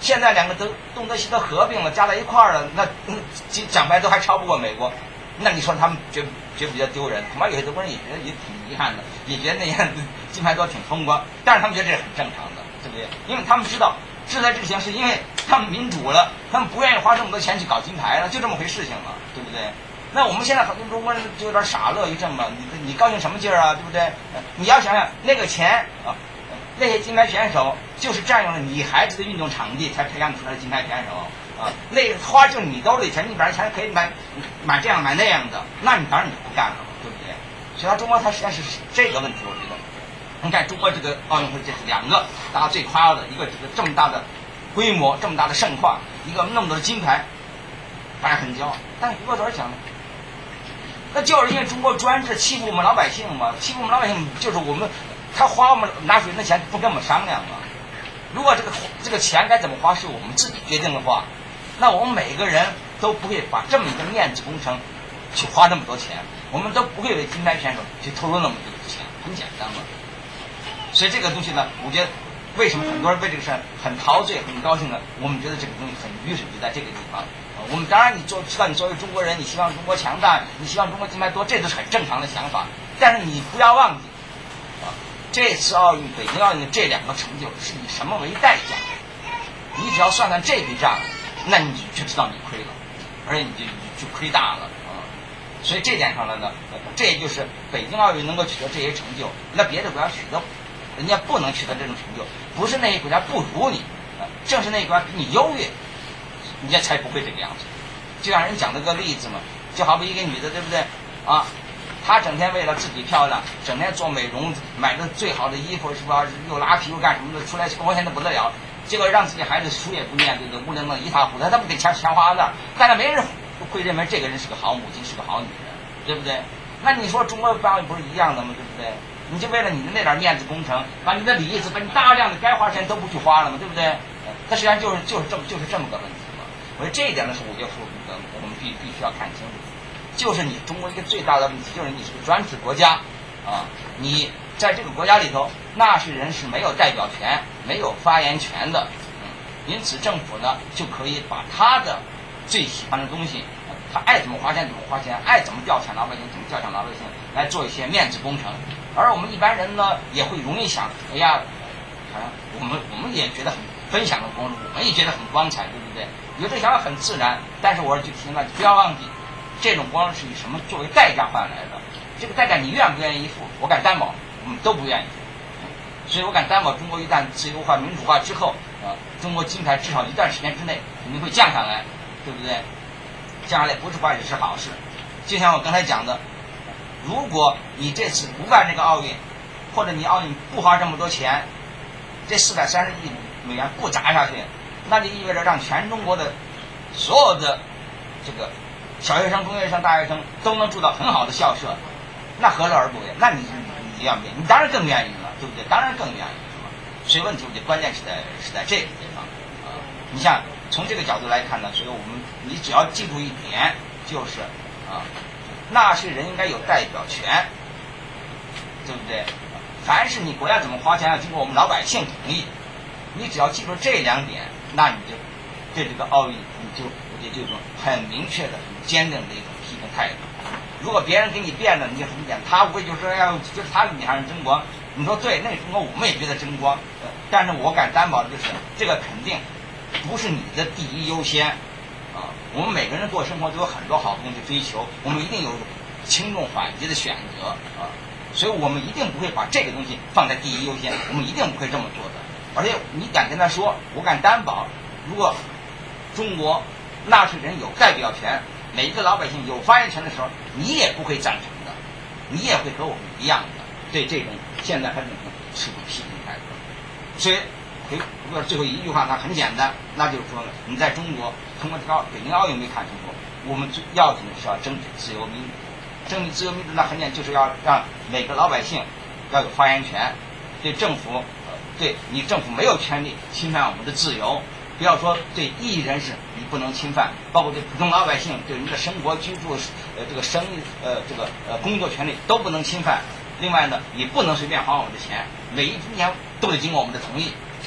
现在两个都东德西德合并了，加在一块儿了，那奖牌都还超不过美国，那你说他们觉觉不觉得丢人？恐怕有些德国人也觉得也挺遗憾的，也觉得那样金牌多挺风光，但是他们觉得这是很正常的，对不对？因为他们知道制裁这行是因为他们民主了，他们不愿意花这么多钱去搞金牌了，就这么回事情嘛，对不对？那我们现在很多中国人就有点傻乐一阵嘛，你你高兴什么劲儿啊，对不对？你要想想那个钱啊，那些金牌选手就是占用了你孩子的运动场地才培养出来的金牌选手啊，那花就是你兜里钱，你本来钱可以买买这样买那样的，那你当然你不干了，对不对？所以他中国他实际上是这个问题，我觉得，你看中国这个奥运会这是两个大家最夸耀的，一个这个这么大的规模，这么大的盛况，一个那么多的金牌，大家很骄傲，但是回过头想呢？那就是因为中国专制欺负我们老百姓嘛，欺负我们老百姓就是我们，他花我们拿出来的钱不跟我们商量嘛。如果这个这个钱该怎么花是我们自己决定的话，那我们每个人都不会把这么一个面子工程去花那么多钱，我们都不会为金牌选手去投入那么多的钱，很简单嘛。所以这个东西呢，我觉得为什么很多人为这个事很陶醉、很高兴呢？我们觉得这个东西很愚蠢，就在这个地方。我们当然，你做知道，你作为中国人，你希望中国强大，你希望中国金牌多，这都是很正常的想法。但是你不要忘记，啊，这次奥运、北京奥运的这两个成就是以什么为代价？你只要算算这笔账，那你就知道你亏了，而且你就就亏大了啊。所以这点上来呢，这也就是北京奥运能够取得这些成就，那别的国家取得，人家不能取得这种成就，不是那些国家不如你，啊，正是那些国家比你优越。人家才不会这个样子，就像人讲了个例子嘛，就好比一个女的，对不对啊？她整天为了自己漂亮，整天做美容，买的最好的衣服是吧？又拉皮又干什么的，出来光鲜的不得了。结果让自己孩子书也不念，对不对？屋里弄一塌糊涂，他不给钱钱花那儿，但是没人会认为这个人是个好母亲，是个好女人，对不对？那你说中国办奥运不是一样的吗？对不对？你就为了你的那点面子工程，把你的里子，把你大量的该花钱都不去花了嘛，对不对？它实际上就是就是这么就是这么个问题。我觉得这一点呢，是我觉得是我们的，我们必必须要看清楚，就是你中国一个最大的问题，就是你是个专制国家，啊，你在这个国家里头，纳税人是没有代表权、没有发言权的，嗯，因此政府呢就可以把他的最喜欢的东西，他爱怎么花钱怎么花钱，爱怎么调遣老百姓怎么调遣老百姓，来做一些面子工程，而我们一般人呢也会容易想，哎呀，好像我们我们也觉得很分享的光，我们也觉得很光彩，对不对？有这想法很自然，但是我就提醒大家，不要忘记，这种光是以什么作为代价换来的？这个代价你愿不愿意付？我敢担保，我们都不愿意付。所以我敢担保，中国一旦自由化、民主化之后，啊，中国金牌至少一段时间之内肯定会降下来，对不对？降下来不是坏事，是好事。就像我刚才讲的，如果你这次不办这个奥运，或者你奥运不花这么多钱，这四百三十亿美元不砸下去，那就意味着让全中国的所有的这个小学生、中学生、大学生都能住到很好的校舍，那何乐而不为？那你你愿不愿意？你当然更愿意了，对不对？当然更愿意了。所以问题我觉得关键是在是在这个地方啊。你像从这个角度来看呢，所以我们你只要记住一点，就是啊，纳税人应该有代表权，对不对？凡是你国家怎么花钱要经过我们老百姓同意，你只要记住这两点，那你就对这个奥运你就我觉得就有一种很明确的、很坚定的一种批评态度。如果别人给你辩了，你就很简单，他无非就是说要就是他你还是争光，你说对，那个争光我们也觉得争光，呃，但是我敢担保的就是这个肯定不是你的第一优先啊。我们每个人过生活都有很多好东西追求，我们一定有轻重缓急的选择啊。所以我们一定不会把这个东西放在第一优先，我们一定不会这么做的。而且你敢跟他说，我敢担保，如果中国纳税人有代表权，每一个老百姓有发言权的时候，你也不会赞成的，你也会和我们一样的对这种现在还这种持批评态度。所以，回不过最后一句话，那很简单，那就是说呢，你在中国通过这个北京奥运没看清楚，我们最要紧的是要争取自由民主。争取自由民主，那很简单，就是要让每个老百姓要有发言权，对政府，呃，对你政府没有权利侵犯我们的自由。不要说对异议人士你不能侵犯，包括对普通老百姓对人的生活居住呃这个生意呃这个呃工作权利都不能侵犯。另外呢，你不能随便花我们的钱，每一分钱都得经过我们的同意啊。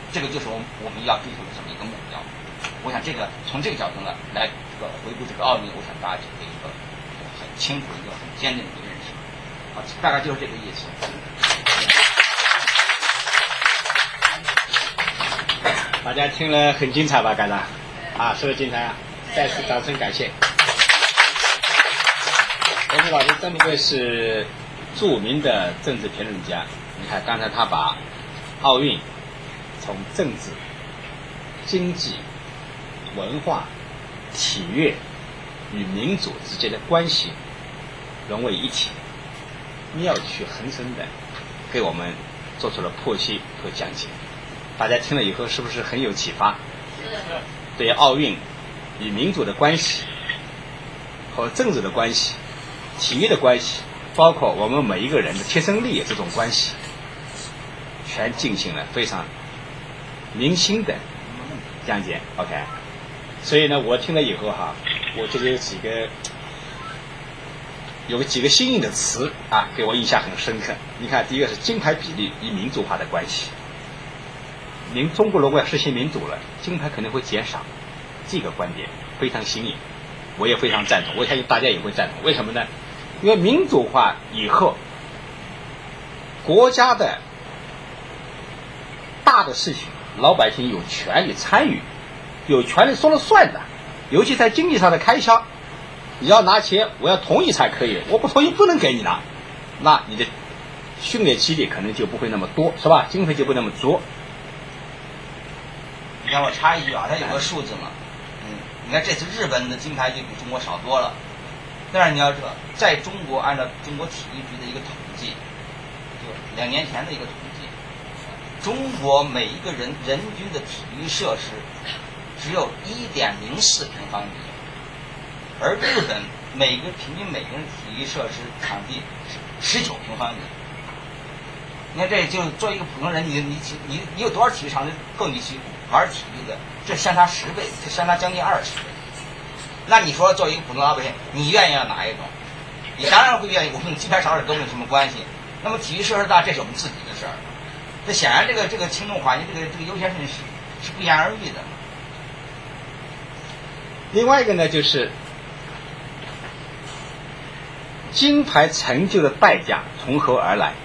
这个就是我们我们要追求的这么一个目标。我想这个从这个角度呢来这个回顾这个奥运，我想大家就有一个很清楚、一个很坚定的一个认识。啊，大概就是这个意思。 大家听了很精彩吧，该长？啊，是不是精彩啊？再次掌声感谢。洪明老师这么一位是著名的政治评论家，你看刚才他把奥运从政治、经济、文化、体育与民主之间的关系融为一体，妙趣横生的给我们做出了剖析和讲解。大家听了以后是不是很有启发？对奥运与民主的关系和政治的关系、体育的关系，包括我们每一个人的切身利益这种关系，全进行了非常明心的讲解。 OK， 所以呢，我听了以后哈，我觉得有几个有几个新颖的词啊，给我印象很深刻。你看，第一个是金牌比例与民主化的关系。民中国如果要实行民主了，金牌肯定会减少，这个观点非常新颖，我也非常赞同，我相信大家也会赞同。为什么呢？因为民主化以后，国家的大的事情，老百姓有权利参与，有权利说了算的，尤其在经济上的开销，你要拿钱，我要同意才可以，我不同意不能给你拿，那你的训练基地可能就不会那么多，是吧？经费就不那么足。 你看我插一句啊，它有个数字嘛，嗯，你看这次日本的金牌就比中国少多了，但是你要知道，在中国按照中国体育局的一个统计，就两年前的一个统计，中国每一个人人均的体育设施只有一点零四平方米，而日本每个平均每个人体育设施场地是十九平方米。你看，这就作为一个普通人，你你你你有多少体育场地够你去玩体育的？这相差十倍，这相差将近二十倍。那你说，作为一个普通老百姓，你愿意要哪一种？你当然会愿意。我们金牌少点跟我们有什么关系？那么体育设施大，这是我们自己的事儿。这显然，这个这个轻重缓急，这个这个优先顺序是是不言而喻的。 另外一个呢，就是金牌成就的代价从何而来？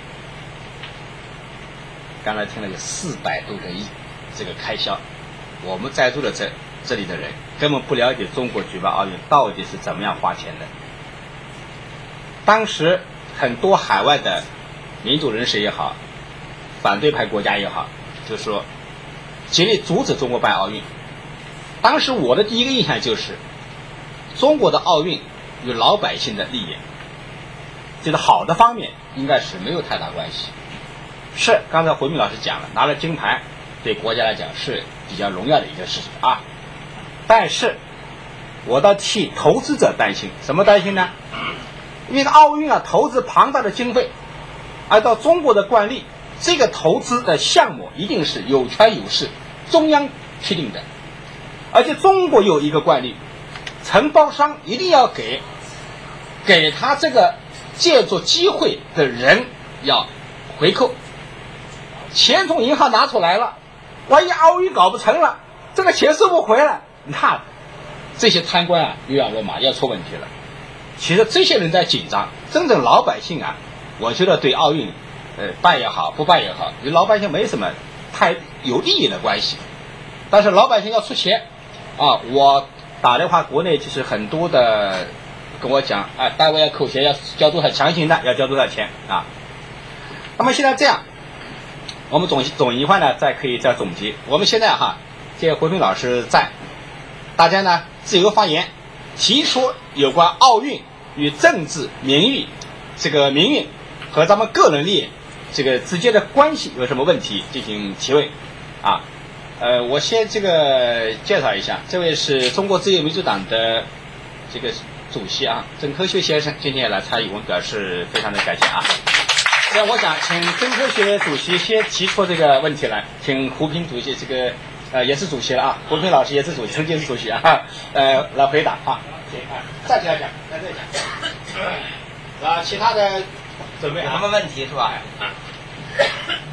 刚才听了有四百多个亿这个开销，我们在座的这这里的人根本不了解中国举办奥运到底是怎么样花钱的。当时很多海外的民主人士也好，反对派国家也好，就说极力阻止中国办奥运。当时我的第一个印象就是，中国的奥运与老百姓的利益，就是好的方面应该是没有太大关系。是刚才回民老师讲了，拿了金牌对国家来讲是比较荣耀的一件事情啊。但是我倒替投资者担心，什么担心呢？因为奥运啊投资庞大的经费，按照中国的惯例，这个投资的项目一定是有权有势，中央批定的。而且中国有一个惯例，承包商一定要给给他这个借助机会的人要回扣。钱从银行拿出来了，万一奥运搞不成了，这个钱收不回来，那这些贪官啊又要落马，要出问题了。其实这些人在紧张，真正老百姓啊，我觉得对奥运呃办也好不办也好，与老百姓没什么太有利益的关系。但是老百姓要出钱啊，我打电话国内就是很多的跟我讲，啊单位要扣钱，要交多少强行的要交多少钱啊。那么现在这样，我们总总一块呢，再可以再总结。我们现在哈，借回民老师在，大家呢自由发言，提出有关奥运与政治名誉这个名誉和咱们个人利益这个直接的关系有什么问题进行提问啊。呃，我先这个介绍一下，这位是中国自由民主党的这个主席啊，曾科学先生，今天也来参与，我们表示非常的感谢啊。那我想请曾科学主席先提出这个问题来，请胡平主席这个呃也是主席了啊，胡平老师也是主席，曾经是主席啊，呃来回答啊。再给他讲，再再讲。啊，其他的准备有什么问题是吧？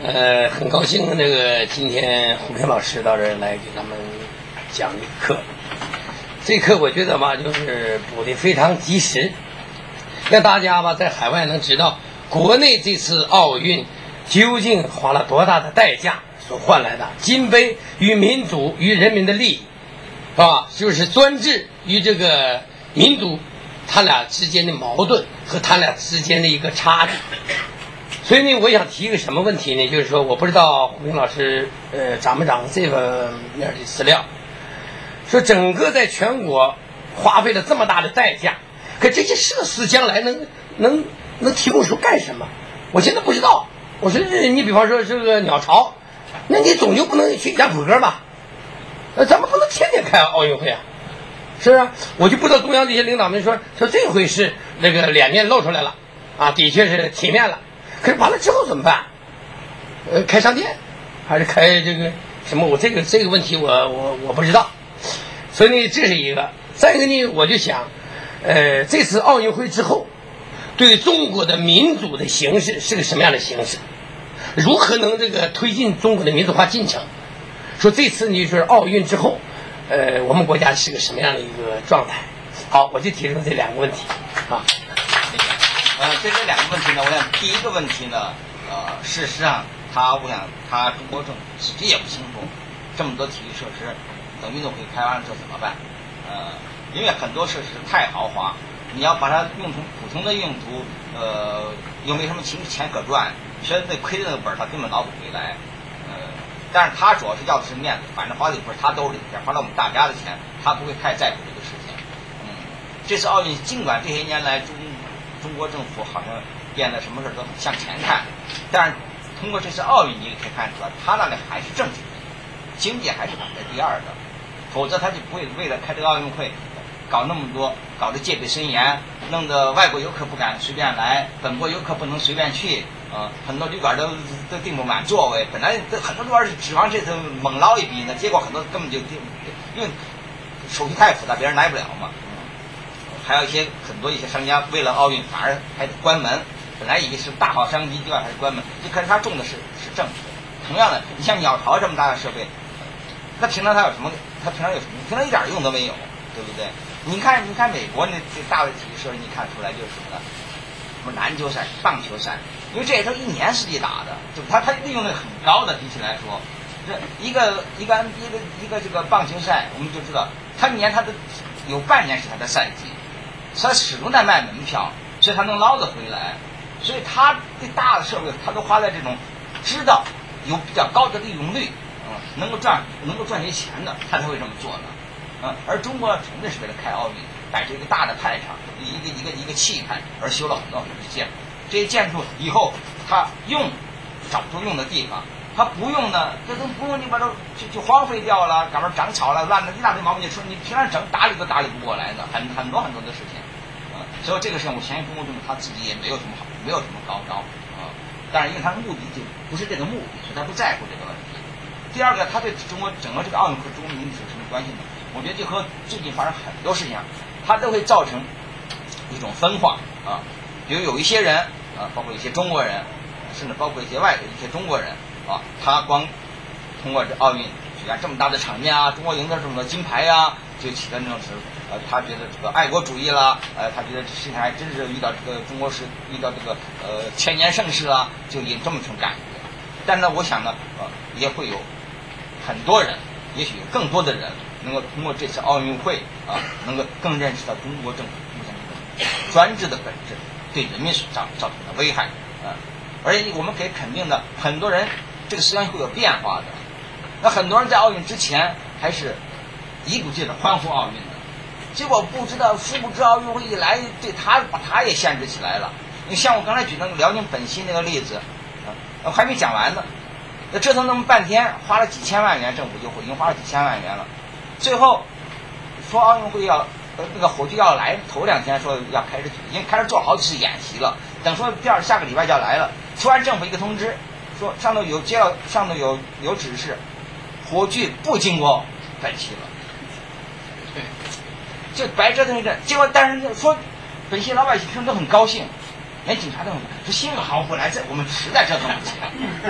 呃，很高兴那个今天胡平老师到这儿来给咱们讲这个课。这课我觉得吧，就是补的非常及时，让大家吧在海外能知道国内这次奥运究竟花了多大的代价所换来的金杯与民主与人民的利益，是吧？就是专制与这个民主，他俩之间的矛盾和他俩之间的一个差距。所以呢，我想提一个什么问题呢？就是说，我不知道胡平老师呃掌不掌这个面的资料，说整个在全国花费了这么大的代价，可这些设施将来能能能提供出干什么？我现在不知道。我说你比方说这个鸟巢，那你总就不能去杨浦歌吧？呃，咱们不能天天开奥运会啊，是啊。我就不知道中央这些领导们说说这回是那个脸面露出来了啊，的确是体面了。可是完了之后怎么办？呃，开商店，还是开这个什么？我这个这个问题我我我不知道。所以呢，这是一个。再一个呢，我就想，呃，这次奥运会之后，对中国的民主的形势是个什么样的形势？如何能这个推进中国的民主化进程？说这次呢，就是奥运之后，呃，我们国家是个什么样的一个状态？好，我就提出这两个问题啊。 呃，对这两个问题呢，我想第一个问题呢，呃，事实上他，我想他中国政府自己也不清楚，这么多体育设施，等运动会开完了之后怎么办？呃，因为很多设施太豪华，你要把它用成普通的用途，呃，又没什么钱钱可赚，所以那亏的那个本他根本捞不回来。呃，但是他主要是要的是面子，反正花的不是他兜里的钱，花了我们大家的钱，他不会太在乎这个事情。嗯，这次奥运尽管这些年来中中国政府好像变得什么事都很向前看，但是通过这次奥运，你也可以看出来，他那里还是政治，经济还是排在第二的，否则他就不会为了开这个奥运会搞那么多，搞得戒备森严，弄得外国游客不敢随便来，本国游客不能随便去，呃，很多旅馆都都订不满座位，本来很多旅馆是指望这次猛捞一笔呢，结果很多根本就订，因为手续太复杂，别人来不了嘛。还有一些很多一些商家为了奥运反而还得关门，本来以为是大好商机，结果还是关门。就看他重的是是政治。同样的，你像鸟巢这么大的设备，那平常它有什么？它平常有什么？平常一点用都没有，对不对？你看，你看美国那这大的体育设施，你看出来就是什么呢？什么篮球赛、棒球赛，因为这也都一年四季打的，就它它利用率很高的，比起来说，这一个一个一个一个这个棒球赛，我们就知道，它一年它的有半年是它的赛季。他始终在卖门票，所以他能捞得回来。所以他对大的设备，他都花在这种知道有比较高的利用率，嗯，能够赚能够赚些钱的，他才会这么做的。嗯，而中国纯粹是为了开奥运，摆着一个大的派场，一个一个一个气派，而修了很多很多建筑。这些建筑以后他用找不出用的地方，他不用呢，这都不用，你把它就就荒废掉了，赶上长草了，乱了一大堆毛病。你说你平常整打理都打理不过来的，很很多很多的事情。所以这个事情，我相信中国政府他自己也没有什么好，没有什么高招啊。但是因为他的目的就不是这个目的，所以他不在乎这个问题。第二个，他对中国整个这个奥运和中国民主是什么关系呢？我觉得就和最近发生很多事情啊，它都会造成一种分化啊。比如有一些人啊，包括一些中国人，甚至包括一些外国一些中国人啊，他光通过这奥运举办这么大的场面啊，中国赢得这么多金牌啊，就起到那种是。呃，他觉得这个爱国主义啦，呃，他觉得这世界还真是遇到这个中国是遇到这个呃千年盛世啊，就有这么种感觉。但是呢，我想呢，呃，也会有很多人，也许有更多的人，能够通过这次奥运会啊，能够更认识到中国政府目前这个专制的本质对人民所造造成的危害啊。而且我们可以肯定的，很多人这个思想会有变化的。那很多人在奥运之前还是一股劲的欢呼奥运的。结果不知道，殊不知奥运会一来，对他把他也限制起来了。你像我刚才举那个辽宁本溪那个例子，啊，还没讲完呢。那折腾那么半天，花了几千万元，政府就已经花了几千万元了。最后说奥运会要，呃，那个火炬要来，头两天说要开始举，已经开始做好几次演习了。等说第二下个礼拜就要来了，突然政府一个通知，说上头有接到上头有有指示，火炬不经过本溪了。对。就白折腾一阵，结果但是说，本溪老百姓听都很高兴，连警察都很说幸好不来，这我们实在折腾不起来。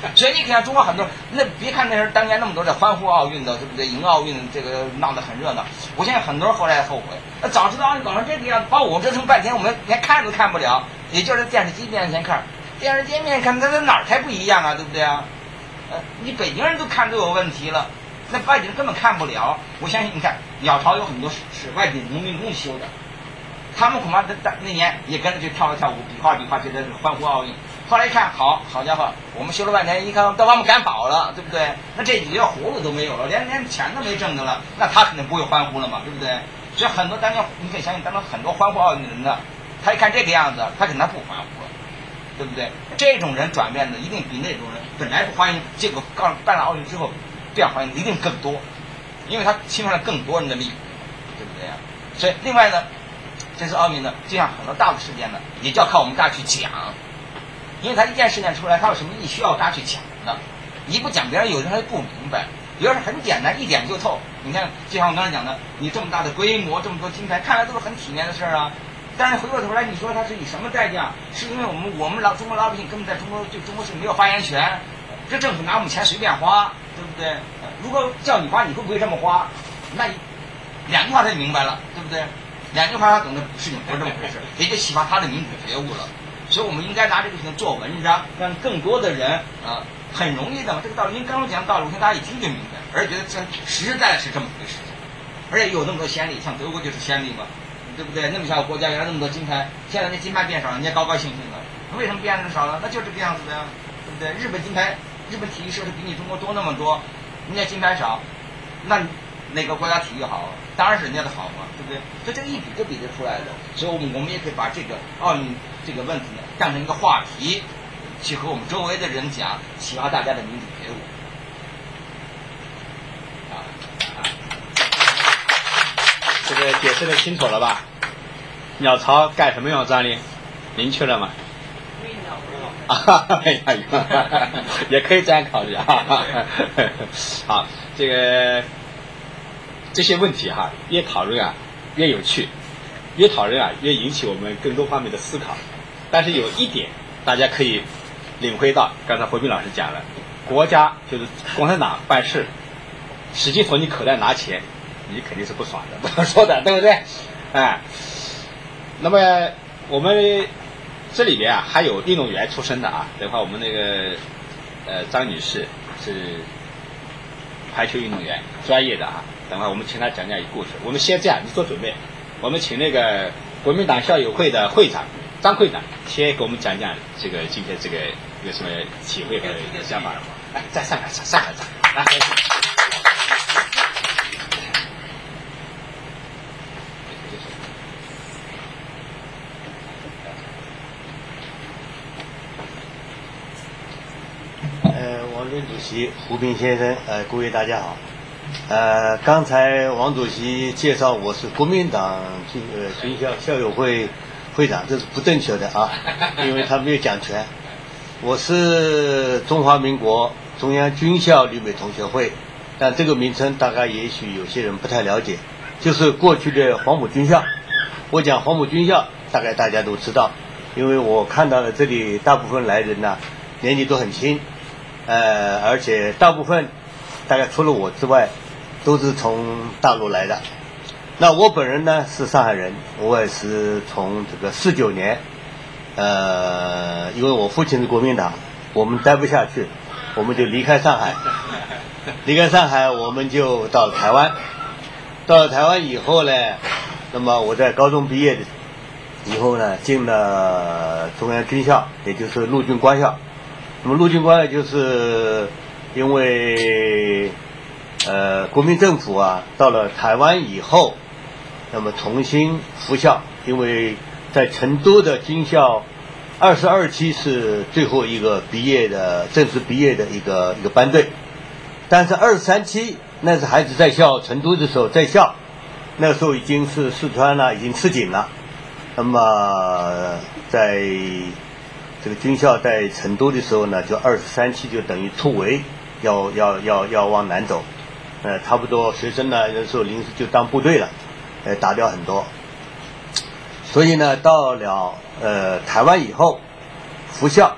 所以你看中国很多，那别看那人当年那么多的欢呼奥运的，对不对？迎奥运这个闹得很热闹，我相信很多人后来后悔，那早知道奥运搞成这个样子，把我们折腾半天，我们连看都看不了，也就是电视机面前看，电视机面前看，那那哪儿才不一样啊，对不对啊？呃，你北京人都看都有问题了。那外地人根本看不了，我相信你看鸟巢有很多是是外地农民工修的，他们恐怕那那年也跟着去跳了跳舞，比划比划，觉得是欢呼奥运。后来一看，好好家伙，我们修了半天，一看都把我们赶跑了，对不对？那这几个月活路都没有了，连连钱都没挣的了，那他肯定不会欢呼了嘛，对不对？所以很多当年你可以相信，当中很多欢呼奥运的人呢，他一看这个样子，他肯定不欢呼了，对不对？这种人转变的一定比那种人本来不欢迎，结果告办了奥运之后。变欢迎一定更多，因为它侵犯了更多人的利益，对不对呀？所以另外呢，这次奥运呢，就像很多大的事件呢，也就要靠我们大家去讲，因为它一件事件出来，它有什么意义需要大家去讲的。你不讲，别人有人他不明白。有的是很简单，一点就透。你看，就像我刚才讲的，你这么大的规模，这么多金牌，看来都是很体面的事儿啊。但是回过头来，你说它是以什么代价？是因为我们我们老中国老百姓根本在中国对中国是没有发言权，这政府拿我们钱随便花。对不对？如果叫你花，你会不会这么花？那两句话他就明白了，对不对？两句话他懂得事情不是这么回事，也就启发他的民主觉悟了。所以我们应该拿这个事情做文章，让更多的人啊，很容易的嘛。这个道理，您刚刚讲的道理，我看大家一听就明白，而且觉得这实实在在是这么回事，而且有那么多先例，像德国就是先例嘛，对不对？那么小个国家原来那么多金牌，现在那金牌变少，人家高高兴兴的，为什么变少了？那就是这个样子的呀，对不对？日本金牌。日本体育设施比你中国多那么多，人家金牌少，那哪个国家体育好？当然是人家的好嘛，对不对？所以这个一比就比得出来的。所以我们我们也可以把这个奥运这个问题呢当成一个话题，去和我们周围的人讲，启发大家的民主觉悟。啊啊！ 这个解释的清楚了吧？鸟巢盖什么样专利？明确了吗？啊，哎呀，也可以这样考虑啊。好，这个这些问题哈，越讨论啊越有趣，越讨论啊越引起我们更多方面的思考。但是有一点大家可以领会到，刚才回斌老师讲了，国家就是共产党办事，使劲从你口袋拿钱，你肯定是不爽的，不能说的，对不对？哎，那么我们。这里边啊还有运动员出身的啊，等会我们那个呃张女士是排球运动员专业的啊，等会我们请她讲讲一故事。我们先这样，你做准备，我们请那个国民党校友会的会长张会长先给我们讲讲这个今天这个有什么体会和想法。来，再上来，上上来，来。 王军主席、胡斌先生，呃，各位大家好。呃，刚才王主席介绍我是国民党军呃军校校友会会长，这是不正确的啊，因为他没有讲全。我是中华民国中央军校旅美同学会，但这个名称大概也许有些人不太了解，就是过去的黄埔军校。我讲黄埔军校，大概大家都知道，因为我看到了这里大部分来人呢，年纪都很轻。呃，而且大部分，大概除了我之外，都是从大陆来的。那我本人呢是上海人，我也是从这个四九年，呃，因为我父亲是国民党，我们待不下去，我们就离开上海。离开上海，我们就到了台湾。到了台湾以后呢，那么我在高中毕业的以后呢，进了中央军校，也就是陆军官校。那么陆军官校就是因为呃国民政府啊到了台湾以后，那么重新复校，因为在成都的军校二十二期是最后一个毕业的正式毕业的一个一个班队，但是二十三期那是孩子在校成都的时候在校，那时候已经是四川了，已经吃紧了。那么在这个军校在成都的时候呢，就二十三期就等于突围，要要要要往南走，呃，差不多学生呢那时候临时就当部队了，呃，打掉很多。所以呢，到了呃台湾以后，复校，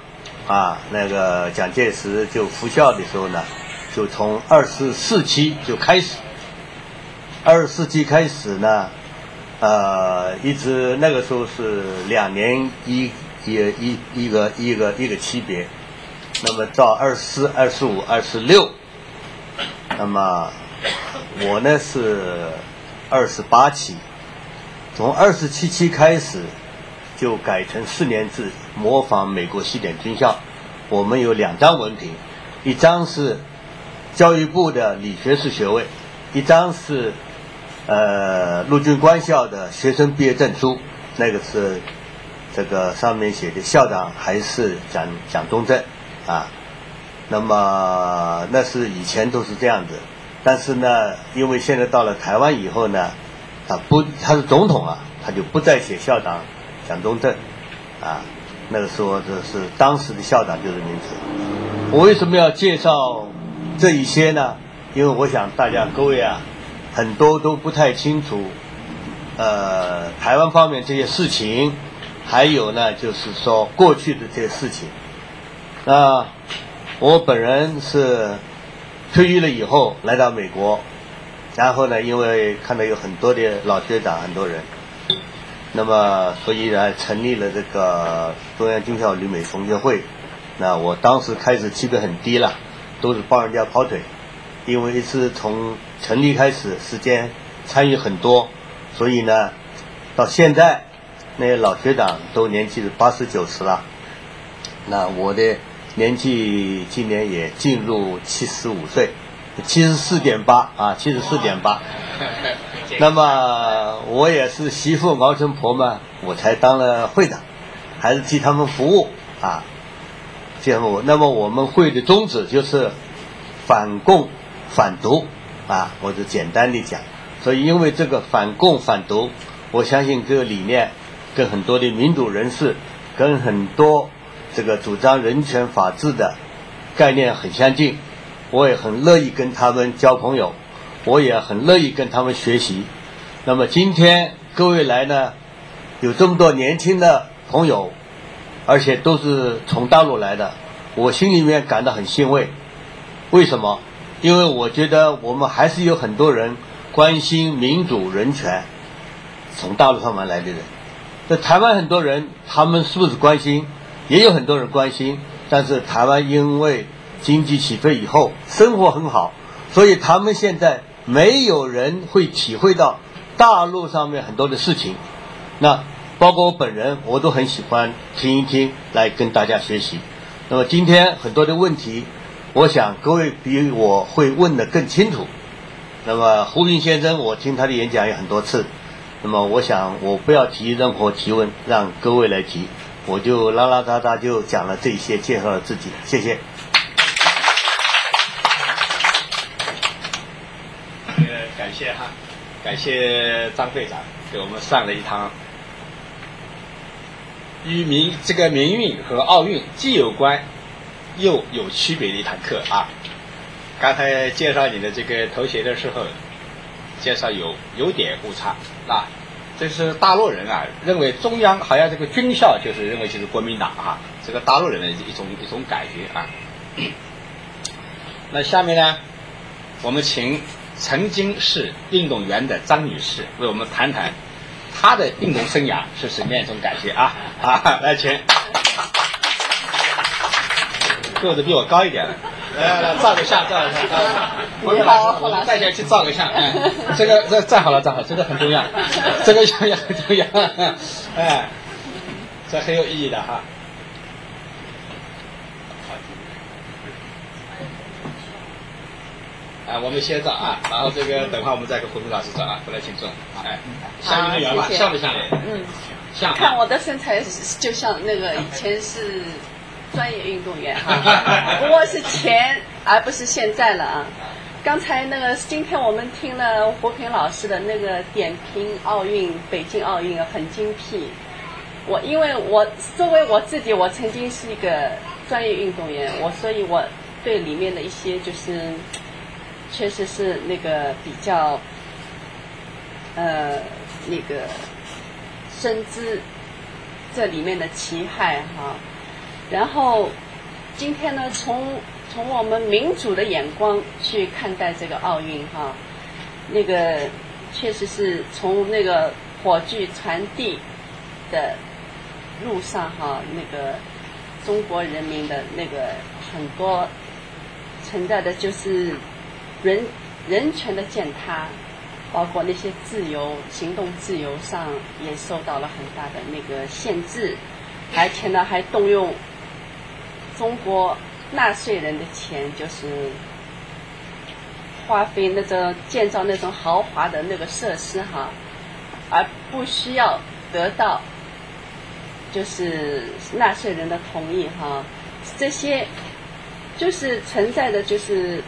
啊，那个蒋介石就复校的时候呢，就从二十四期就开始，二十四期开始呢，呃，一直那个时候是两年一一一一个一个一个级别，那么到二十四、二十五、二十六，那么我呢是二十八期，从二十七期开始就改成四年制，模仿美国西点军校。我们有两张文凭，一张是教育部的理学士学位，一张是呃陆军官校的学生毕业证书，那个是这个上面写的校长还是蒋蒋中正啊。那么那是以前都是这样子，但是呢，因为现在到了台湾以后呢，他不他是总统啊，他就不再写校长蒋中正啊。那个时候这是当时的校长就是名字。我为什么要介绍这一些呢？因为我想大家各位啊，很多都不太清楚，呃，台湾方面这些事情，还有呢，就是说过去的这些事情。那我本人是退役了以后来到美国，然后呢，因为看到有很多的老学长，很多人。那么，所以呢，成立了这个中央军校旅美同学会。那我当时开始级别很低了，都是帮人家跑腿，因为是从成立开始，时间参与很多，所以呢，到现在那些老学长都年纪是八十九十了。那我的年纪今年也进入七十五岁，七十四点八啊，七十四点八。那么我也是媳妇熬成婆嘛，我才当了会长，还是替他们服务啊。替他们服务。那么我们会的宗旨就是反共反独啊，我就简单的讲。所以因为这个反共反独，我相信这个理念跟很多的民主人士，跟很多这个主张人权法治的概念很相近，我也很乐意跟他们交朋友。我也很乐意跟他们学习。那么今天各位来呢，有这么多年轻的朋友，而且都是从大陆来的，我心里面感到很欣慰。为什么？因为我觉得我们还是有很多人关心民主人权，从大陆上面来的人。在台湾很多人，他们是不是关心？也有很多人关心，但是台湾因为经济起飞以后，生活很好，所以他们现在没有人会体会到大陆上面很多的事情。那包括我本人，我都很喜欢听一听，来跟大家学习。那么今天很多的问题，我想各位比我会问得更清楚。那么胡平先生，我听他的演讲也很多次，那么我想我不要提任何提问，让各位来提，我就拉拉杂杂就讲了这些，介绍了自己，谢谢。 感谢哈，感谢张会长给我们上了一堂与民这个民运和奥运既有关又有区别的一堂课啊。刚才介绍你的这个头衔的时候，介绍有有点误差啊，这是大陆人啊认为中央好像这个军校就是认为就是国民党啊，这个大陆人的一种一种感觉啊。那下面呢，我们请曾经是运动员的张女士为我们谈谈她的运动生涯是什么样一种感觉啊啊！来，请，个子比我高一点，来来来，照个相，照个相。 你好，我带下去照个相。哎，这个这站好了，站好了，这个很重要，这个重要很重要。哎，这很有意义的哈。啊，我们先照啊，然后这个等会我们再跟胡明老师照啊，过来请坐。哎，像运动员吧，像不像？ 嗯， 像。 看我的身材就像那个以前是专业运动员哈，不过是前而不是现在了啊。刚才那个今天我们听了胡平老师的那个点评奥运，北京奥运很精辟。我因为我作为我自己，我曾经是一个专业运动员，我所以我对里面的一些就是。确实是那个比较，呃，那个深知这里面的其害哈。然后今天呢，从从我们民主的眼光去看待这个奥运哈，那个确实是从那个火炬传递的路上哈，那个中国人民的那个很多存在的就是人人权的践踏，包括那些自由行动自由上也受到了很大的那个限制，而且呢还动用中国纳税人的钱，就是花费那种建造那种豪华的那个设施哈，而不需要得到就是纳税人的同意哈，这些就是存在的就是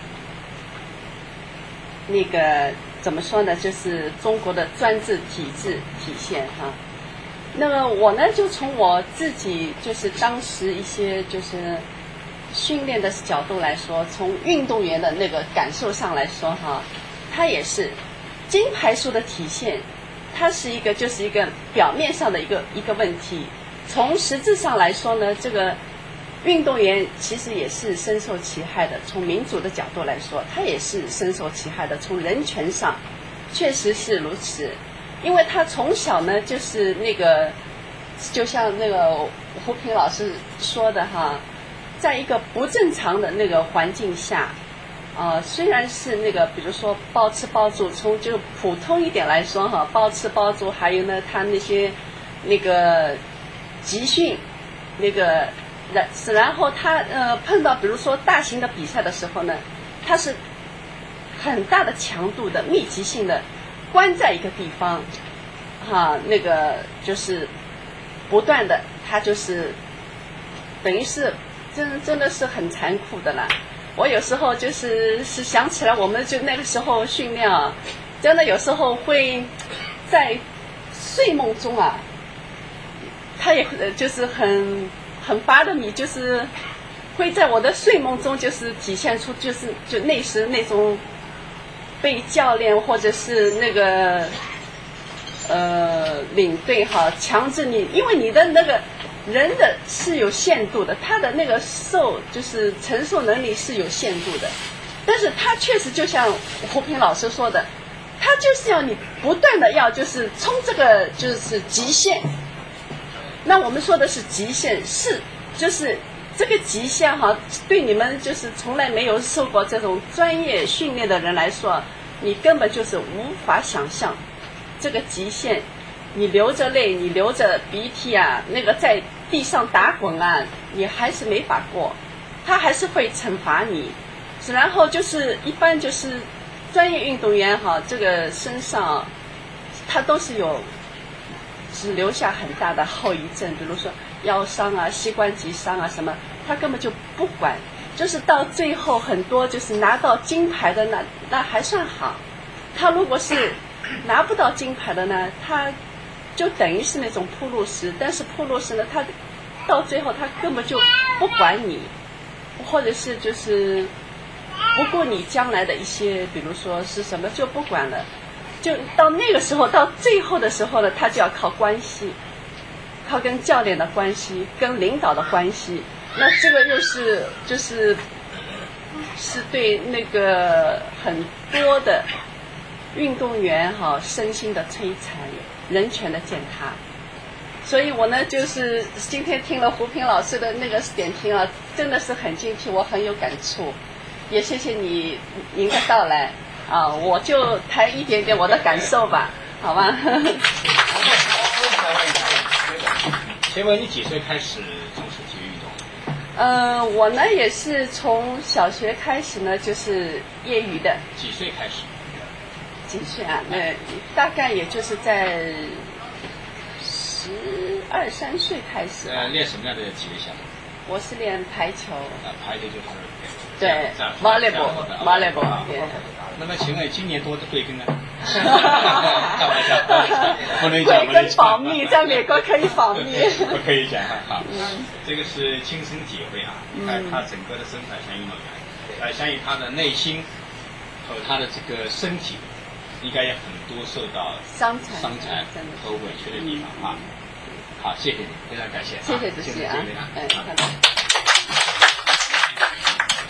那个怎么说呢，就是中国的专制体制体现哈。那么我呢，就从我自己就是当时一些就是训练的角度来说，从运动员的那个感受上来说哈，它也是金牌数的体现，它是一个就是一个表面上的一个一个问题。从实质上来说呢，这个运动员其实也是深受其害的。从民主的角度来说，他也是深受其害的。从人权上，确实是如此。因为他从小呢，就是那个，就像那个胡平老师说的哈，在一个不正常的那个环境下，啊、呃，虽然是那个，比如说包吃包住，从就普通一点来说哈，包吃包住，还有呢，他那些那个集训，那个然然后他呃碰到比如说大型的比赛的时候呢，他是很大的强度的密集性的。关在一个地方，哈、啊，那个就是不断的，他就是等于是真真的是很残酷的啦。我有时候就是是想起来，我们就那个时候训练啊，真的有时候会在睡梦中啊，他也就是很很发的迷，就是会在我的睡梦中就是体现出就是就那时那种。被教练或者是那个呃领队哈强制你，因为你的那个人的是有限度的，他的那个受就是承受能力是有限度的，但是他确实就像胡平老师说的，他就是要你不断的要就是冲这个就是极限。那我们说的是极限，是就是这个极限哈，对你们就是从来没有受过这种专业训练的人来说，你根本就是无法想象这个极限。你流着泪，你流着鼻涕啊，那个在地上打滚啊，你还是没法过，他还是会惩罚你。然后就是一般就是专业运动员哈，这个身上他都是有是留下很大的后遗症，比如说腰伤啊、膝关节伤啊什么，他根本就不管，就是到最后很多就是拿到金牌的那那还算好，他如果是拿不到金牌的呢，他就等于是那种铺路石，但是铺路石呢，他到最后他根本就不管你，或者是就是不顾你将来的一些，比如说是什么就不管了。就到那个时候，到最后的时候呢，他就要靠关系，靠跟教练的关系，跟领导的关系。那这个又是就是是对那个很多的运动员哈身心的摧残，人权的践踏。所以我呢，就是今天听了胡平老师的那个点评啊，真的是很精辟，我很有感触。也谢谢你您的到来。啊，我就谈一点点我的感受吧，好吗？ 请问你几岁开始从事体育运动？ 呃，我呢也是从小学开始呢，就是业余的。 几岁开始？ 几岁啊？那大概也就是在十二三岁开始。 呃，练什么样的体育项目？ 我是练排球。 啊，排球就是。 对 ，volleyball， volleyball。 那么，请问今年多的贵庚呢？开玩笑，不能讲， 贵庚保密，在美国可以保密。 不可以讲哈。嗯，这个是亲身体会啊。你看他整个的身材像运动员，呃，相信他的内心和他的这个身体，应该有很多受到伤残、 伤残和委屈的地方啊。好，谢谢你，非常感谢。 谢谢主席啊。 哎，好的。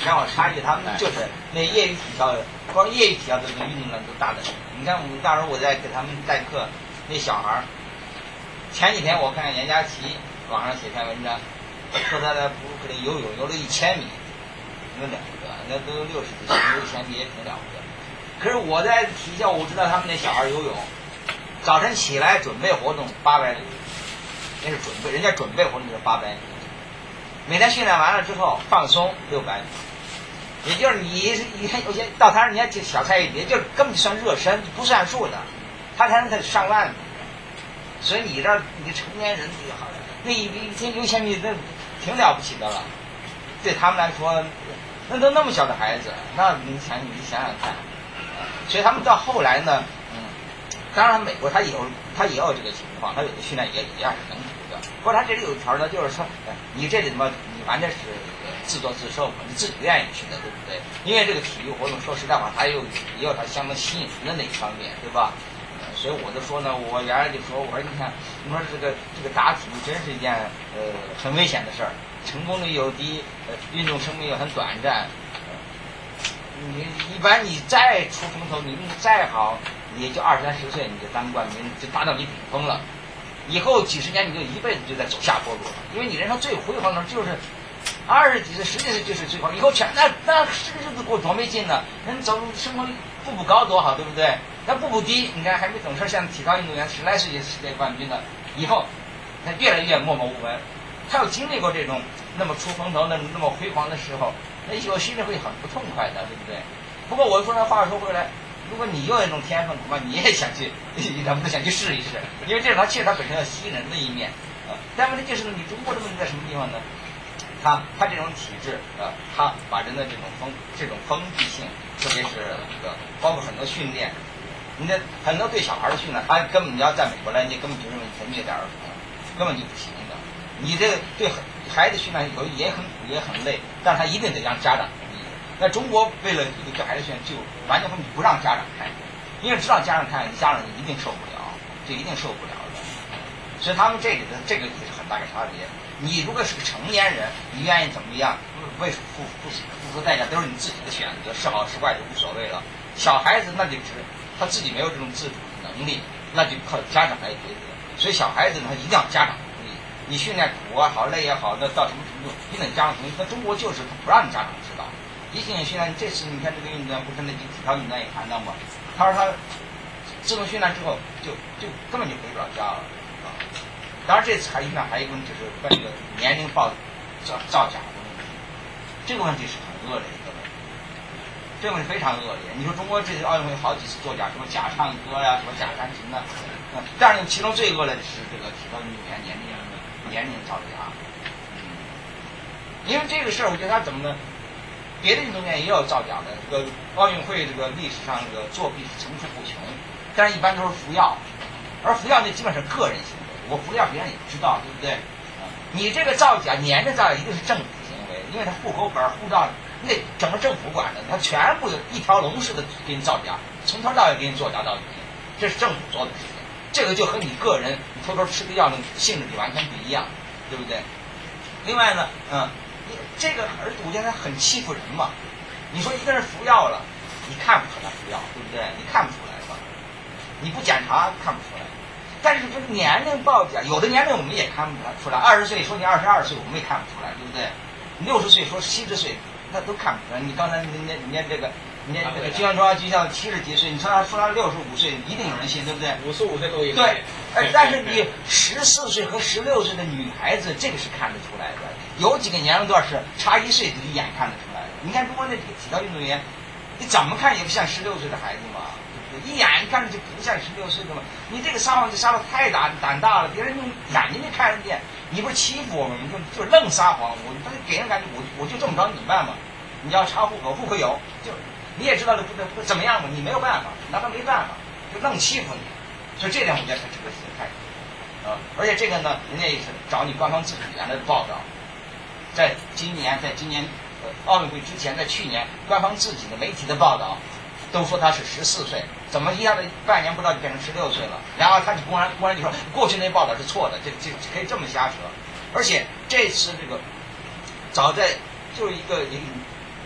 让我插一句，他们就是那业余体操，光业余体操这个运动量都大的。你看我们当时我在给他们代课，那小孩儿，前几天我看严佳琪网上写篇文章，说他在布鲁克林游泳游了一千米，那了不得，那都六十几岁游一千米也挺了不得。可是我在体校，我知道他们那小孩游泳，早晨起来准备活动八百米，那是准备，人家准备活动是八百米。每天训练完了之后放松六百米，也就是你你看有些到他人家就小菜一碟，就根本就算热身，不算数的，他才能才上万米。所以你这你成年人最好，那一一天游千米那挺了不起的了，对他们来说，那都那么小的孩子，那你想你想想看，所以他们到后来呢，嗯，当然美国他也有他也有这个情况，他有的训练也一样是能。不过他这里有一条呢，就是说，你这里么你完全是自作自受嘛，你自己愿意去的，对不对？因为这个体育活动，说实在话，它有也有它相当吸引人的那一方面，对吧？所以我就说呢，我原来就说，我说你看，你说这个这个打体育真是一件呃很危险的事儿，成功率又低，呃，运动生命又很短暂。你一般你再出风头，你再好，也就二三十岁你就当冠军，就达到你顶峰了。以后几十年你就一辈子就在走下坡路了，因为你人生最辉煌的时候就是二十几岁、十几岁就是最好，以后全那那这个日子过多没劲呢。人走生活步步高多好，对不对？那步步低，你看还没懂事，像体操运动员十来岁就世界冠军了，以后他越来越默默无闻。他要经历过这种那么出风头、那那么辉煌的时候，那有心里会很不痛快的，对不对？不过我说那话说回来。如果你有那种天分，恐怕你也想去，你怎么不想去试一试？因为这种它其实它本身要吸引人的一面，呃，但问题就是你中国的问题在什么地方呢？它它这种体制，呃，它把人的这种封这种封闭性，特别是这个包括很多训练，你的很多对小孩的训练，他根本你要在美国来，你根本就认为你虐待儿童，根本就不行的。你这个对孩子训练有也很苦也很累，但是他一定得让家长。那中国为了这个对孩子训练，就完全不让家长看，因为知道家长看，家长一定受不了，这一定受不了的。所以他们这里的这个也是很大的差别。你如果是个成年人，你愿意怎么样，为付付付出代价都是你自己的选择，是好是坏就无所谓了。小孩子那就只他自己没有这种自主能力，那就靠家长来抉择。所以小孩子呢，一定要家长同意。你训练苦啊好累也好，那到什么程度，一定家长同意。那中国就是不让你家长知道。一进训练，这次你看这个运动员不是那体操运动员也谈到吗？他说他自动训练之后就就根本就回不了家了啊！当然这次还训练还有一个问题就是跟这个年龄报造造假的问题，这个问题是很恶劣的问题，这个问题非常恶劣。你说中国这次奥运会好几次作假，什么假唱歌呀、啊，什么假弹琴的，嗯，但是其中最恶劣的是这个体操运动员年龄年龄造假，嗯，因为这个事儿，我觉得他怎么呢？别的运动员也有造假的，这个奥运会这个历史上这个作弊是层出不穷，但是一般都是服药，而服药那基本是个人行为，我服药别人也不知道，对不对？啊，你这个造假年龄造假一定是政府行为，因为他户口本护照那整个政府管的，他全部一条龙式的给你造假，从头到尾给你作假到底，这是政府做的事情，这个就和你个人你偷偷吃的药那性质就完全不一样，对不对？另外呢，嗯。这个而我觉得他很欺负人嘛。你说一个人服药了，你看不出来服药，对不对？你看不出来吧？你不检查看不出来。但是这个年龄报假，有的年龄我们也看不出来。二十岁说你二十二岁，我们也看不出来，对不对？六十岁说七十岁，那都看不出来。你刚才人家人家这个人家这个金元中就像七十几岁，你说他说他六十五岁，一定有人信，对不对？ 五十五岁都有。 对，哎，但是你十四岁和十六岁的女孩子，这个是看得出来的。有几个年龄段是差一岁就一眼看得出来的。你看中国那几个体操运动员，你怎么看也不像十六岁的孩子嘛，对不对？一眼看着就不像十六岁的嘛。你这个撒谎就撒的太胆胆大了，别人用眼睛就看得见。你不是欺负我们，你就就愣撒谎，我他就给人感觉我我就这么着，你怎么办嘛？你要查户口，户口有，就你也知道了不不怎么样嘛，你没有办法，拿他没办法，就愣欺负你。所以这点我觉得他值得态度啊，而且这个呢，人家也是找你官方自主原来的报道。在今年，在今年呃奥运会之前，在去年，官方自己的媒体的报道都说他是十四岁，怎么一下子半年不到就变成十六岁了？然后他就公然公然就说过去那报道是错的，这这可以这么瞎扯。而且这次这个早在就是一个一个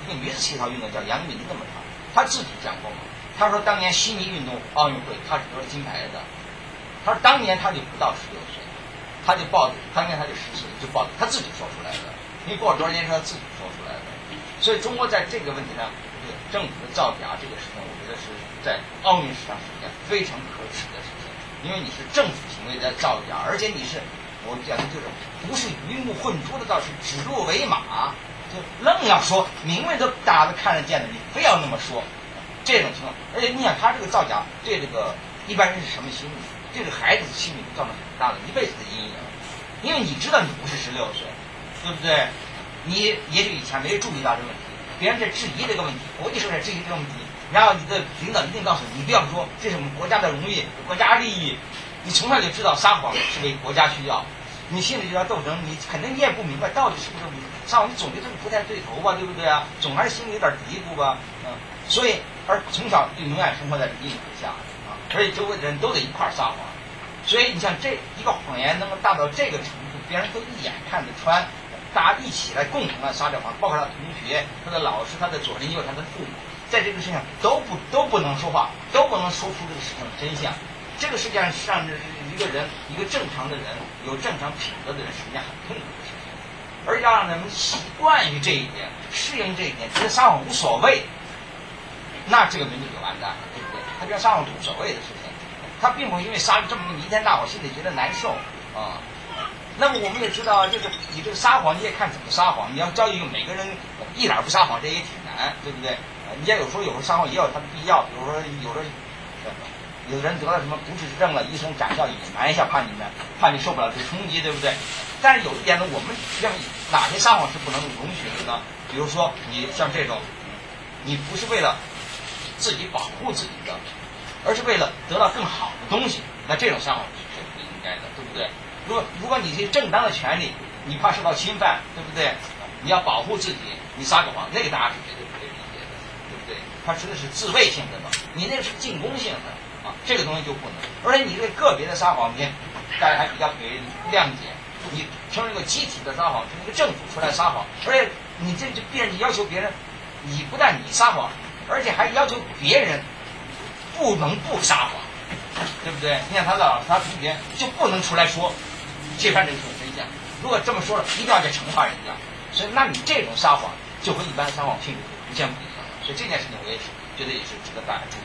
一个女子旗袍运动叫杨明这么长，他自己讲过嘛，他说当年悉尼运动奥运会他是得了金牌的，他说当年他就不到十六岁，他就报当年他就十四就报他自己说出来的，因为过了多少年是他自己说出来的，所以中国在这个问题上，这个政府的造假这个事情，我觉得是在奥运史上是一件非常可耻的事情，因为你是政府行为在造假，而且你是我讲的就是不是鱼目混珠的，倒是指鹿为马，就愣要说明明都大家都看得见的，你非要那么说，这种情况，而且你想他这个造假对这个一般人是什么心理？这个孩子心里造成很大的一辈子的阴影，因为你知道你不是十六岁，对不对？你也许以前没注意到这个问题，别人在质疑这个问题，国际社会在质疑这个问题，然后你的领导一定告诉你，你不要说这是我们国家的荣誉、国家利益，你从小就知道撒谎是为国家需要，你心里就要斗争，你肯定你也不明白到底是不是撒谎，你总觉得不太对头吧，对不对啊？总还是心里有点嘀咕吧，嗯，所以而从小就永远生活在阴影之下啊，而且周围的人都得一块撒谎，所以你像这一个谎言能够大到这个程度，别人都一眼看得穿。大家一起来共同的撒这谎，包括他同学、他的老师、他的左邻右舍、他的父母，在这个事情上都不都不能说话，都不能说出这个事情的真相。这个世界上上一个人，一个正常的人，有正常品德的人，是一件很痛苦的事情。而要让人们习惯于这一点，适应这一点，觉得撒谎无所谓，那这个民族就完蛋了，对不对？他觉得撒谎是无所谓的事情，他并不会因为撒了这么个弥天大谎，心里觉得难受啊。那么我们也知道，就是你这个撒谎，你也看怎么撒谎。你要教育每个人一点不撒谎，这也挺难，对不对？你也有时候有时候撒谎也有它的必要，比如说有的有的人得了什么不治之症了，医生敢笑隐瞒一下，怕你们怕你受不了这个冲击，对不对？但是有一点呢，我们认为哪些撒谎是不能容许的呢？比如说你像这种，你不是为了自己保护自己的，而是为了得到更好的东西，那这种撒谎是不应该的，对不对？如果如果你是正当的权利，你怕受到侵犯，对不对？你要保护自己，你撒个谎，那个大家是绝对不可以理解的，对不对？它实在是自卫性的嘛，你那个是进攻性的啊，这个东西就不能。而且你这个个别的撒谎，你大家还比较可以谅解。你成为一个集体的撒谎，成为一个政府出来撒谎，而且你这就变要求别人，你不但你撒谎，而且还要求别人不能不撒谎。对不对？你看他的老师、他同学就不能出来说揭穿这个事真相。如果这么说了，一定要去惩罚人家。所以，那你这种撒谎就和一般撒谎性质完全不一样。所以这件事情，我也是觉得也是值得大家注意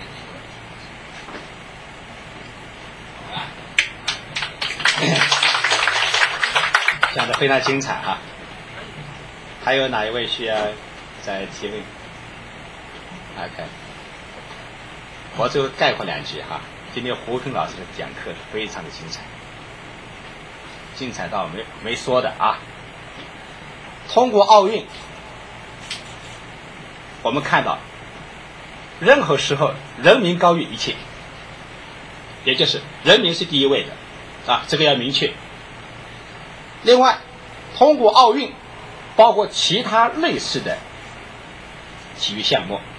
的一个问题。讲的非常精彩哈、啊。还有哪一位需要再提问 ？OK， 我最后概括两句哈、啊。今天胡平老师的讲课非常的精彩，精彩到没没说的啊！通过奥运，我们看到，任何时候人民高于一切，也就是人民是第一位的啊，这个要明确。另外，通过奥运，包括其他类似的体育项目，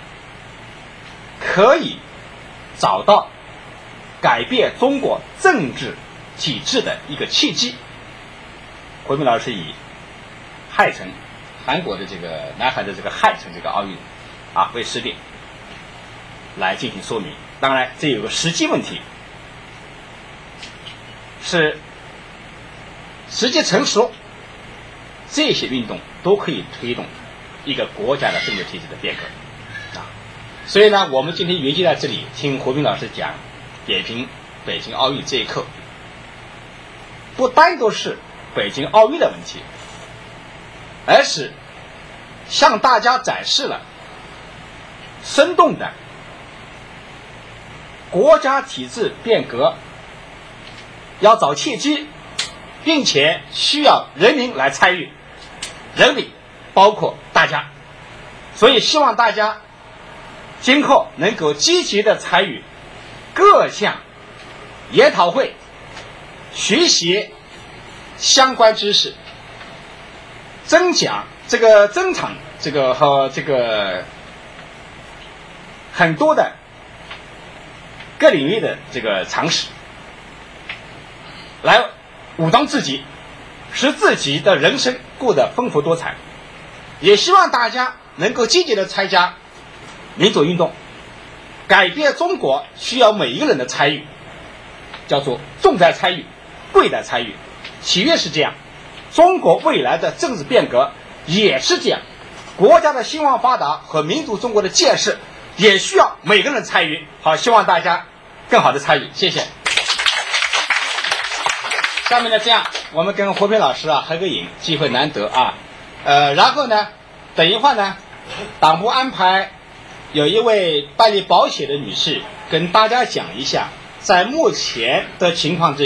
可以找到改变中国政治体制的一个契机。胡明老师以亥城，韩国的这个南韩的这个亥城这个奥运啊为实例来进行说明。当然，这有个实际问题，是时机成熟，这些运动都可以推动一个国家的政治体制的变革啊。所以呢，我们今天约集在这里听胡明老师讲点评北京奥运这一课，不单都是北京奥运的问题，而是向大家展示了生动的国家体制变革要找契机，并且需要人民来参与，人民包括大家，所以希望大家今后能够积极的参与各项研讨会，学习相关知识，增强这个增长这个和这个很多的各领域的这个常识，来武装自己，使自己的人生过得丰富多彩。也希望大家能够积极的参加民主运动。改变中国需要每一个人的参与，叫做重在参与，贵在参与。企业是这样，中国未来的政治变革也是这样，国家的兴旺发达和民主中国的建设也需要每个人参与。好，希望大家更好的参与，谢谢。下面呢，这样我们跟胡平老师啊合个影，机会难得啊。呃，然后呢，等一会儿呢，党部安排有一位办理保险的女士跟大家讲一下，在目前的情况之下。